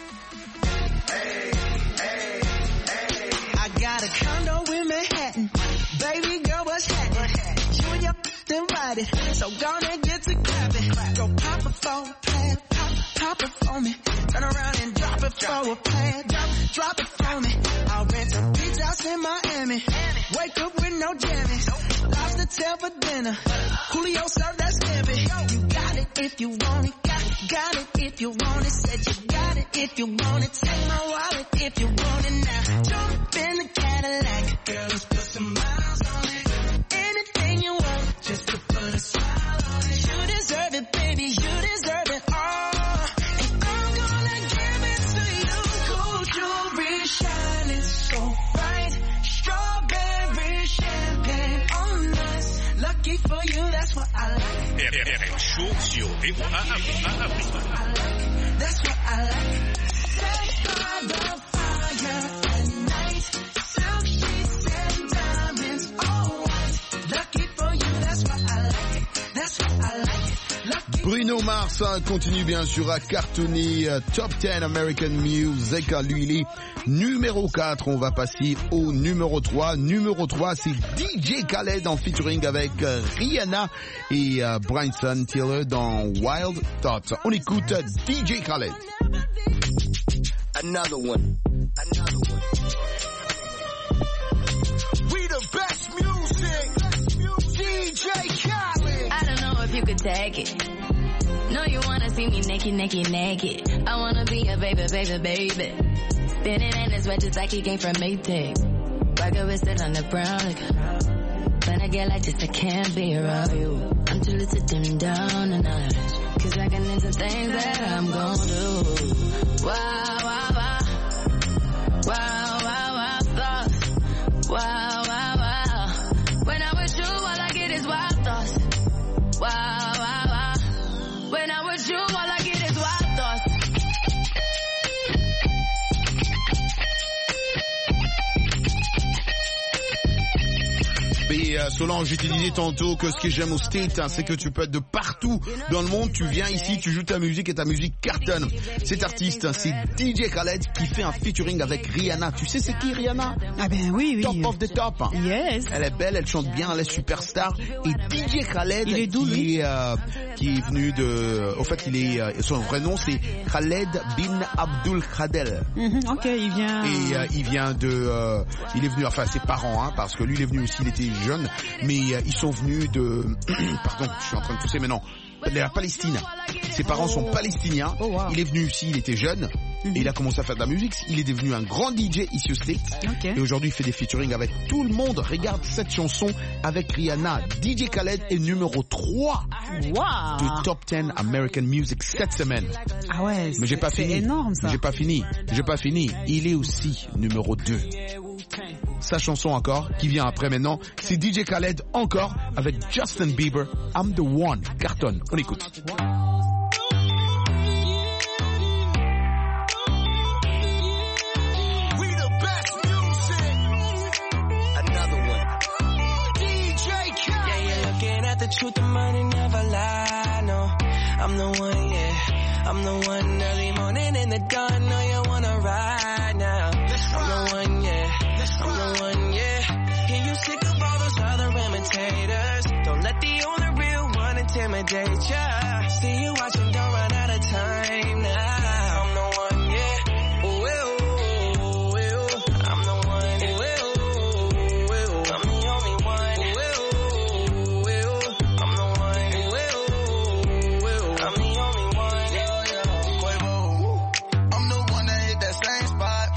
I got a condo in Manhattan. Baby girl, what's happening? You and your invited, so gonna get to clapping. Go pop it for a plan, pop, pop it for me. Turn around and drop it for a plan, drop, drop it for me. I'll rent a beach house in Miami. Wake up with no jammies. Lobster tail for dinner. Julio served that scampi. You got it if you want it. Got, got it if you want it. Said you got it if you want it. Take my wallet if you want it now. Jump in the Cadillac. Girl, let's put some miles on it. Anything you want, just to put a smile on it. You deserve it, baby. You deserve it all. And I'm gonna give it to you. Gold jewelry shining so bright. Strawberry champagne on us. Lucky for you, that's what I like. R M Show sur V O A Afrique. That's what I like. Set by the fire at night. Silk sheets and diamonds, all white. Lucky for you, that's what I like. That's what I like. Lucky. Bruno Mars hein, continue bien sûr à cartonner euh, Top dix American Music. Lui, il est numéro quatre. On va passer au numéro trois. Numéro trois, c'est D J Khaled en featuring avec euh, Rihanna et euh, Bryson Tiller dans Wild Thoughts. On écoute euh, D J Khaled. Another one. Another one. We the best music. D J Khaled. I don't know if you could take it. No, you wanna see me naked, naked, naked. I wanna be a baby, baby, baby. Spinning in his wet just like he came from Maytag. Rocket with it on the brown. Like, when I get like this, I can't be around you. I'm too little to dim down a notch. Cause I can into things that I'm gon' do. Wow, wow, wow. Wow, wow, wow, thoughts. Wow, wow, wow. When I'm with you, all I get is wild thoughts. Wow, wow, wow. When I'm with you, all I get is wild thoughts. Et euh, Solange, je t'ai dit tantôt que ce que j'aime au State, hein, c'est que tu peux être de partout dans le monde. Tu viens ici, tu joues ta musique et ta musique cartonne. Cet artiste, hein, c'est D J Khaled qui fait un featuring avec Rihanna. Tu sais c'est qui Rihanna? Ah ben oui, oui. Top of the top. Hein. Yes. Elle est belle, elle chante bien, elle est superstar. Et D J Khaled, il est d'où, qui, lui est, euh, qui est venu de... Au fait, il est, euh, son vrai nom, c'est Khaled bin Abdul Khadel. Mm-hmm, ok, il vient... Et euh, il vient de... Euh, il est venu, enfin ses parents, hein, parce que lui il est venu aussi, il était jeune, mais euh, ils sont venus de... Pardon, je suis en train de tousser maintenant. De la Palestine. Ses parents sont palestiniens. Oh, wow. Il est venu ici, il était jeune. Mm-hmm. Et il a commencé à faire de la musique. Il est devenu un grand D J ici au States. Okay. Et aujourd'hui, il fait des featuring avec tout le monde. Regarde cette chanson avec Rihanna. D J Khaled est numéro trois wow. de Top dix American Music cette semaine. Ah ouais, mais j'ai pas fini. C'est énorme ça. J'ai pas fini. J'ai pas fini. Il est aussi numéro deux. Sa chanson encore, qui vient après maintenant, c'est D J Khaled encore avec Justin Bieber, I'm the One. Carton, on écoute. The truth, the money never lie, no. I'm the one, yeah. I'm the one early morning in the dawn. No, you wanna ride now. I'm the one, yeah. I'm the one, yeah. Hear you sick of all those other imitators. Don't let the only real one intimidate ya. See you watching, don't run out of time now. I'm the one, yeah. Ooh, ooh, ooh, ooh. I'm the one, ooh, ooh, ooh. I'm the only one. Ooh, ooh, ooh. I'm the one. Ooh, ooh. I'm the only one. I'm the one that hit that same spot.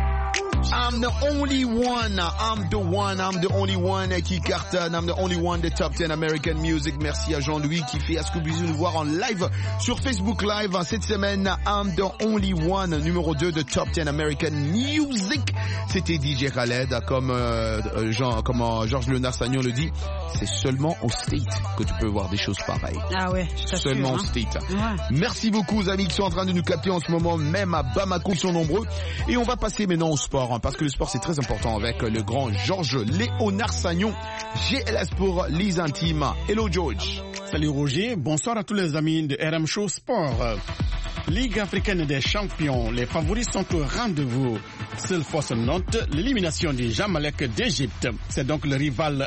I'm the only one, I'm the one, I'm the only one qui cartonne, I'm the only one de Top dix American Music. Merci à Jean-Louis qui fait à Scooby-Doo nous voir en live sur Facebook Live cette semaine. I'm the only one, numéro deux de Top dix American Music. C'était D J Khaled, comme, euh, Jean, comme euh, Georges Léonard Sagnon le dit, c'est seulement au State que tu peux voir des choses pareilles. Ah ouais, seulement sûr, au State. Hein? Ouais. Merci beaucoup aux amis qui sont en train de nous capter en ce moment, même à Bamako, ils sont nombreux. Et on va passer maintenant au sport, hein, parce que le sport c'est très important avec le grand Georges Léonard Sagnon, G L S pour les intimes. Hello George. Salut Roger, bonsoir à tous les amis de R M Show Sport. Ligue africaine des champions, les favoris sont au rendez-vous. Seule fausse note, l'élimination du Jamalek d'Égypte. C'est donc le rival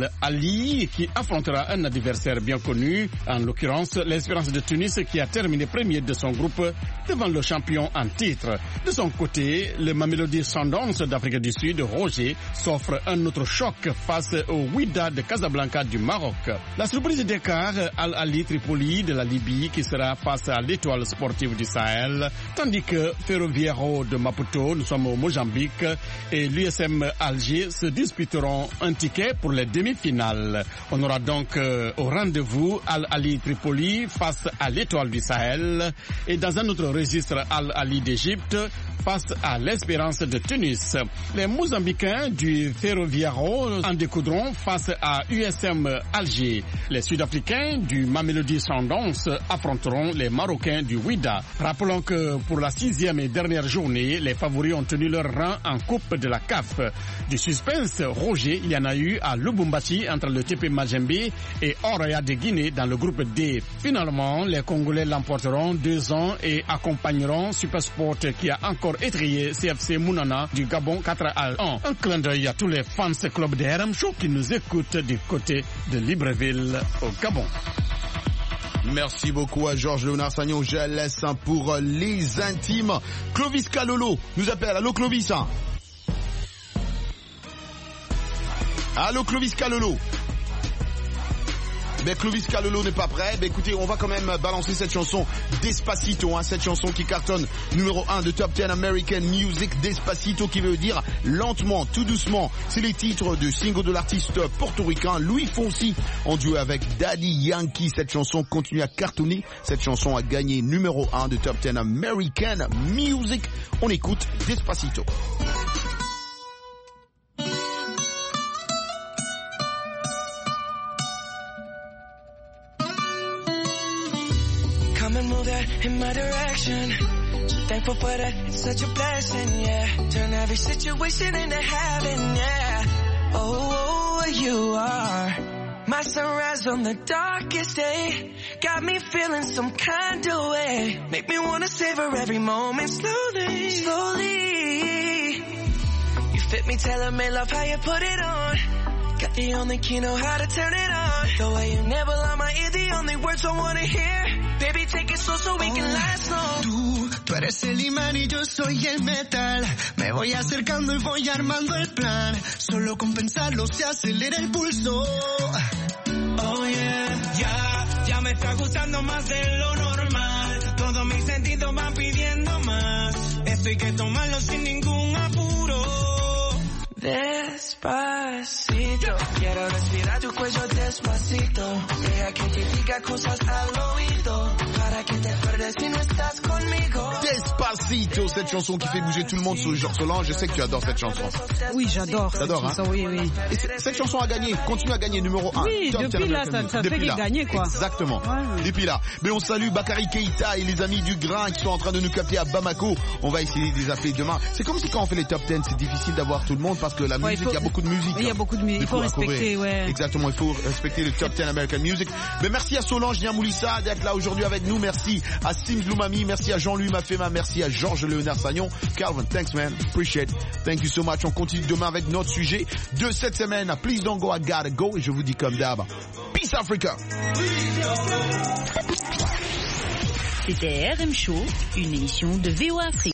Al-Ali qui affrontera un adversaire bien connu, en l'occurrence l'Espérance de Tunis qui a terminé premier de son groupe devant le champion en titre. De son côté, le Mamelodi Sundowns d'Afrique du Sud, Roger, s'offre un autre choc face au Wydad de Casablanca du Maroc. La surprise d'écart, Al-Ali Tripoli de la Libye qui sera face à l'Étoile sportive du Sahel, tandis que Ferroviario de Maputo, nous sommes au Mozambique, et l'U S M Alger se disputeront un ticket pour les demi-finales. On aura donc euh, au rendez-vous Al-Ali Tripoli face à l'Étoile du Sahel, et dans un autre registre Al-Ali d'Égypte face à l'Espérance de Tunis. Les Mozambicains du Ferroviario en découdront face à U S M Alger. Les Sud-Africains du Mamelodi Sundowns affronteront les Marocains du Wydad. Rappelons que pour la sixième et dernière journée, les favoris ont tenu leur rang en Coupe de la C A F. Du suspense, Roger, il y en a eu à Lubumbashi entre le T P Mazembe et Oroya de Guinée dans le groupe D. Finalement, les Congolais l'emporteront deux ans et accompagneront Supersport qui a encore étrié C F C Mounana du Gabon quatre à un. Un clin d'œil à tous les fans club de R M Show qui nous écoutent du côté de Libreville au Gabon. Merci beaucoup à Georges Léonard Sagnon. Je laisse pour les intimes. Clovis Calolo nous appelle. Allô Clovis. Allô Clovis Calolo. Ben Clovis Calolo n'est pas prêt. Ben écoutez, on va quand même balancer cette chanson Despacito, hein, cette chanson qui cartonne numéro un de Top dix American Music. Despacito qui veut dire lentement, tout doucement. C'est les titres de single de l'artiste portoricain Louis Fonsi en duo avec Daddy Yankee. Cette chanson continue à cartonner. Cette chanson a gagné numéro un de Top dix American Music. On écoute Despacito. Come and move that in my direction. So thankful for that, it's such a blessing, yeah. Turn every situation into heaven, yeah. Oh, oh you are. My sunrise on the darkest day. Got me feeling some kind of way. Make me wanna savor every moment slowly, slowly. You fit me, tailor-made, love how you put it on. Got the only key, know how to turn it on. The way you never lie my ear, the only words I wanna hear. Baby, take it slow so we can last long. Tú, tú eres el imán y yo soy el metal. Me voy acercando y voy armando el plan. Solo con pensarlo se acelera el pulso. Oh yeah, ya, ya me está gustando más de lo normal. Todos mis sentidos van pidiendo más. Esto hay que tomarlo sin ningún apuro. Despacito, quiero respirar tu cuello despacito. Deja que te diga cosas al oído, para que te acuerdes si no estás conmigo. Despacito, cette chanson qui fait bouger tout le monde sous Georges Solange. Je sais que tu adores cette chanson. Oui, j'adore. T'adores, hein? Oui, oui. Et cette chanson a gagné, continue à gagner numéro un. Oui, Top depuis là, ça, ça fait qu'il gagne, quoi. Exactement. Ouais, oui. Depuis là. Mais on salue Bakary Keita et les amis du Grain qui sont en train de nous capter à Bamako. On va essayer de les appeler demain. C'est comme si quand on fait les top dix, c'est difficile d'avoir tout le monde parce que la Ouais, musique, il faut... y a beaucoup de musique. Il y a beaucoup de musique. Il faut respecter, ouais. Exactement, il faut respecter le top dix American Music. Mais merci à Solange Niamoulissa d'être là aujourd'hui avec nous. Merci à Sims Loumami. Merci à Jean-Louis Mafema. Merci à Georges Léonard Sagnon. Calvin, thanks man. Appreciate. Thank you so much. On continue demain avec notre sujet de cette semaine. Please don't go, I gotta go. Et je vous dis comme d'hab, Peace Africa. C'était R M Show, une émission de V O Afrique.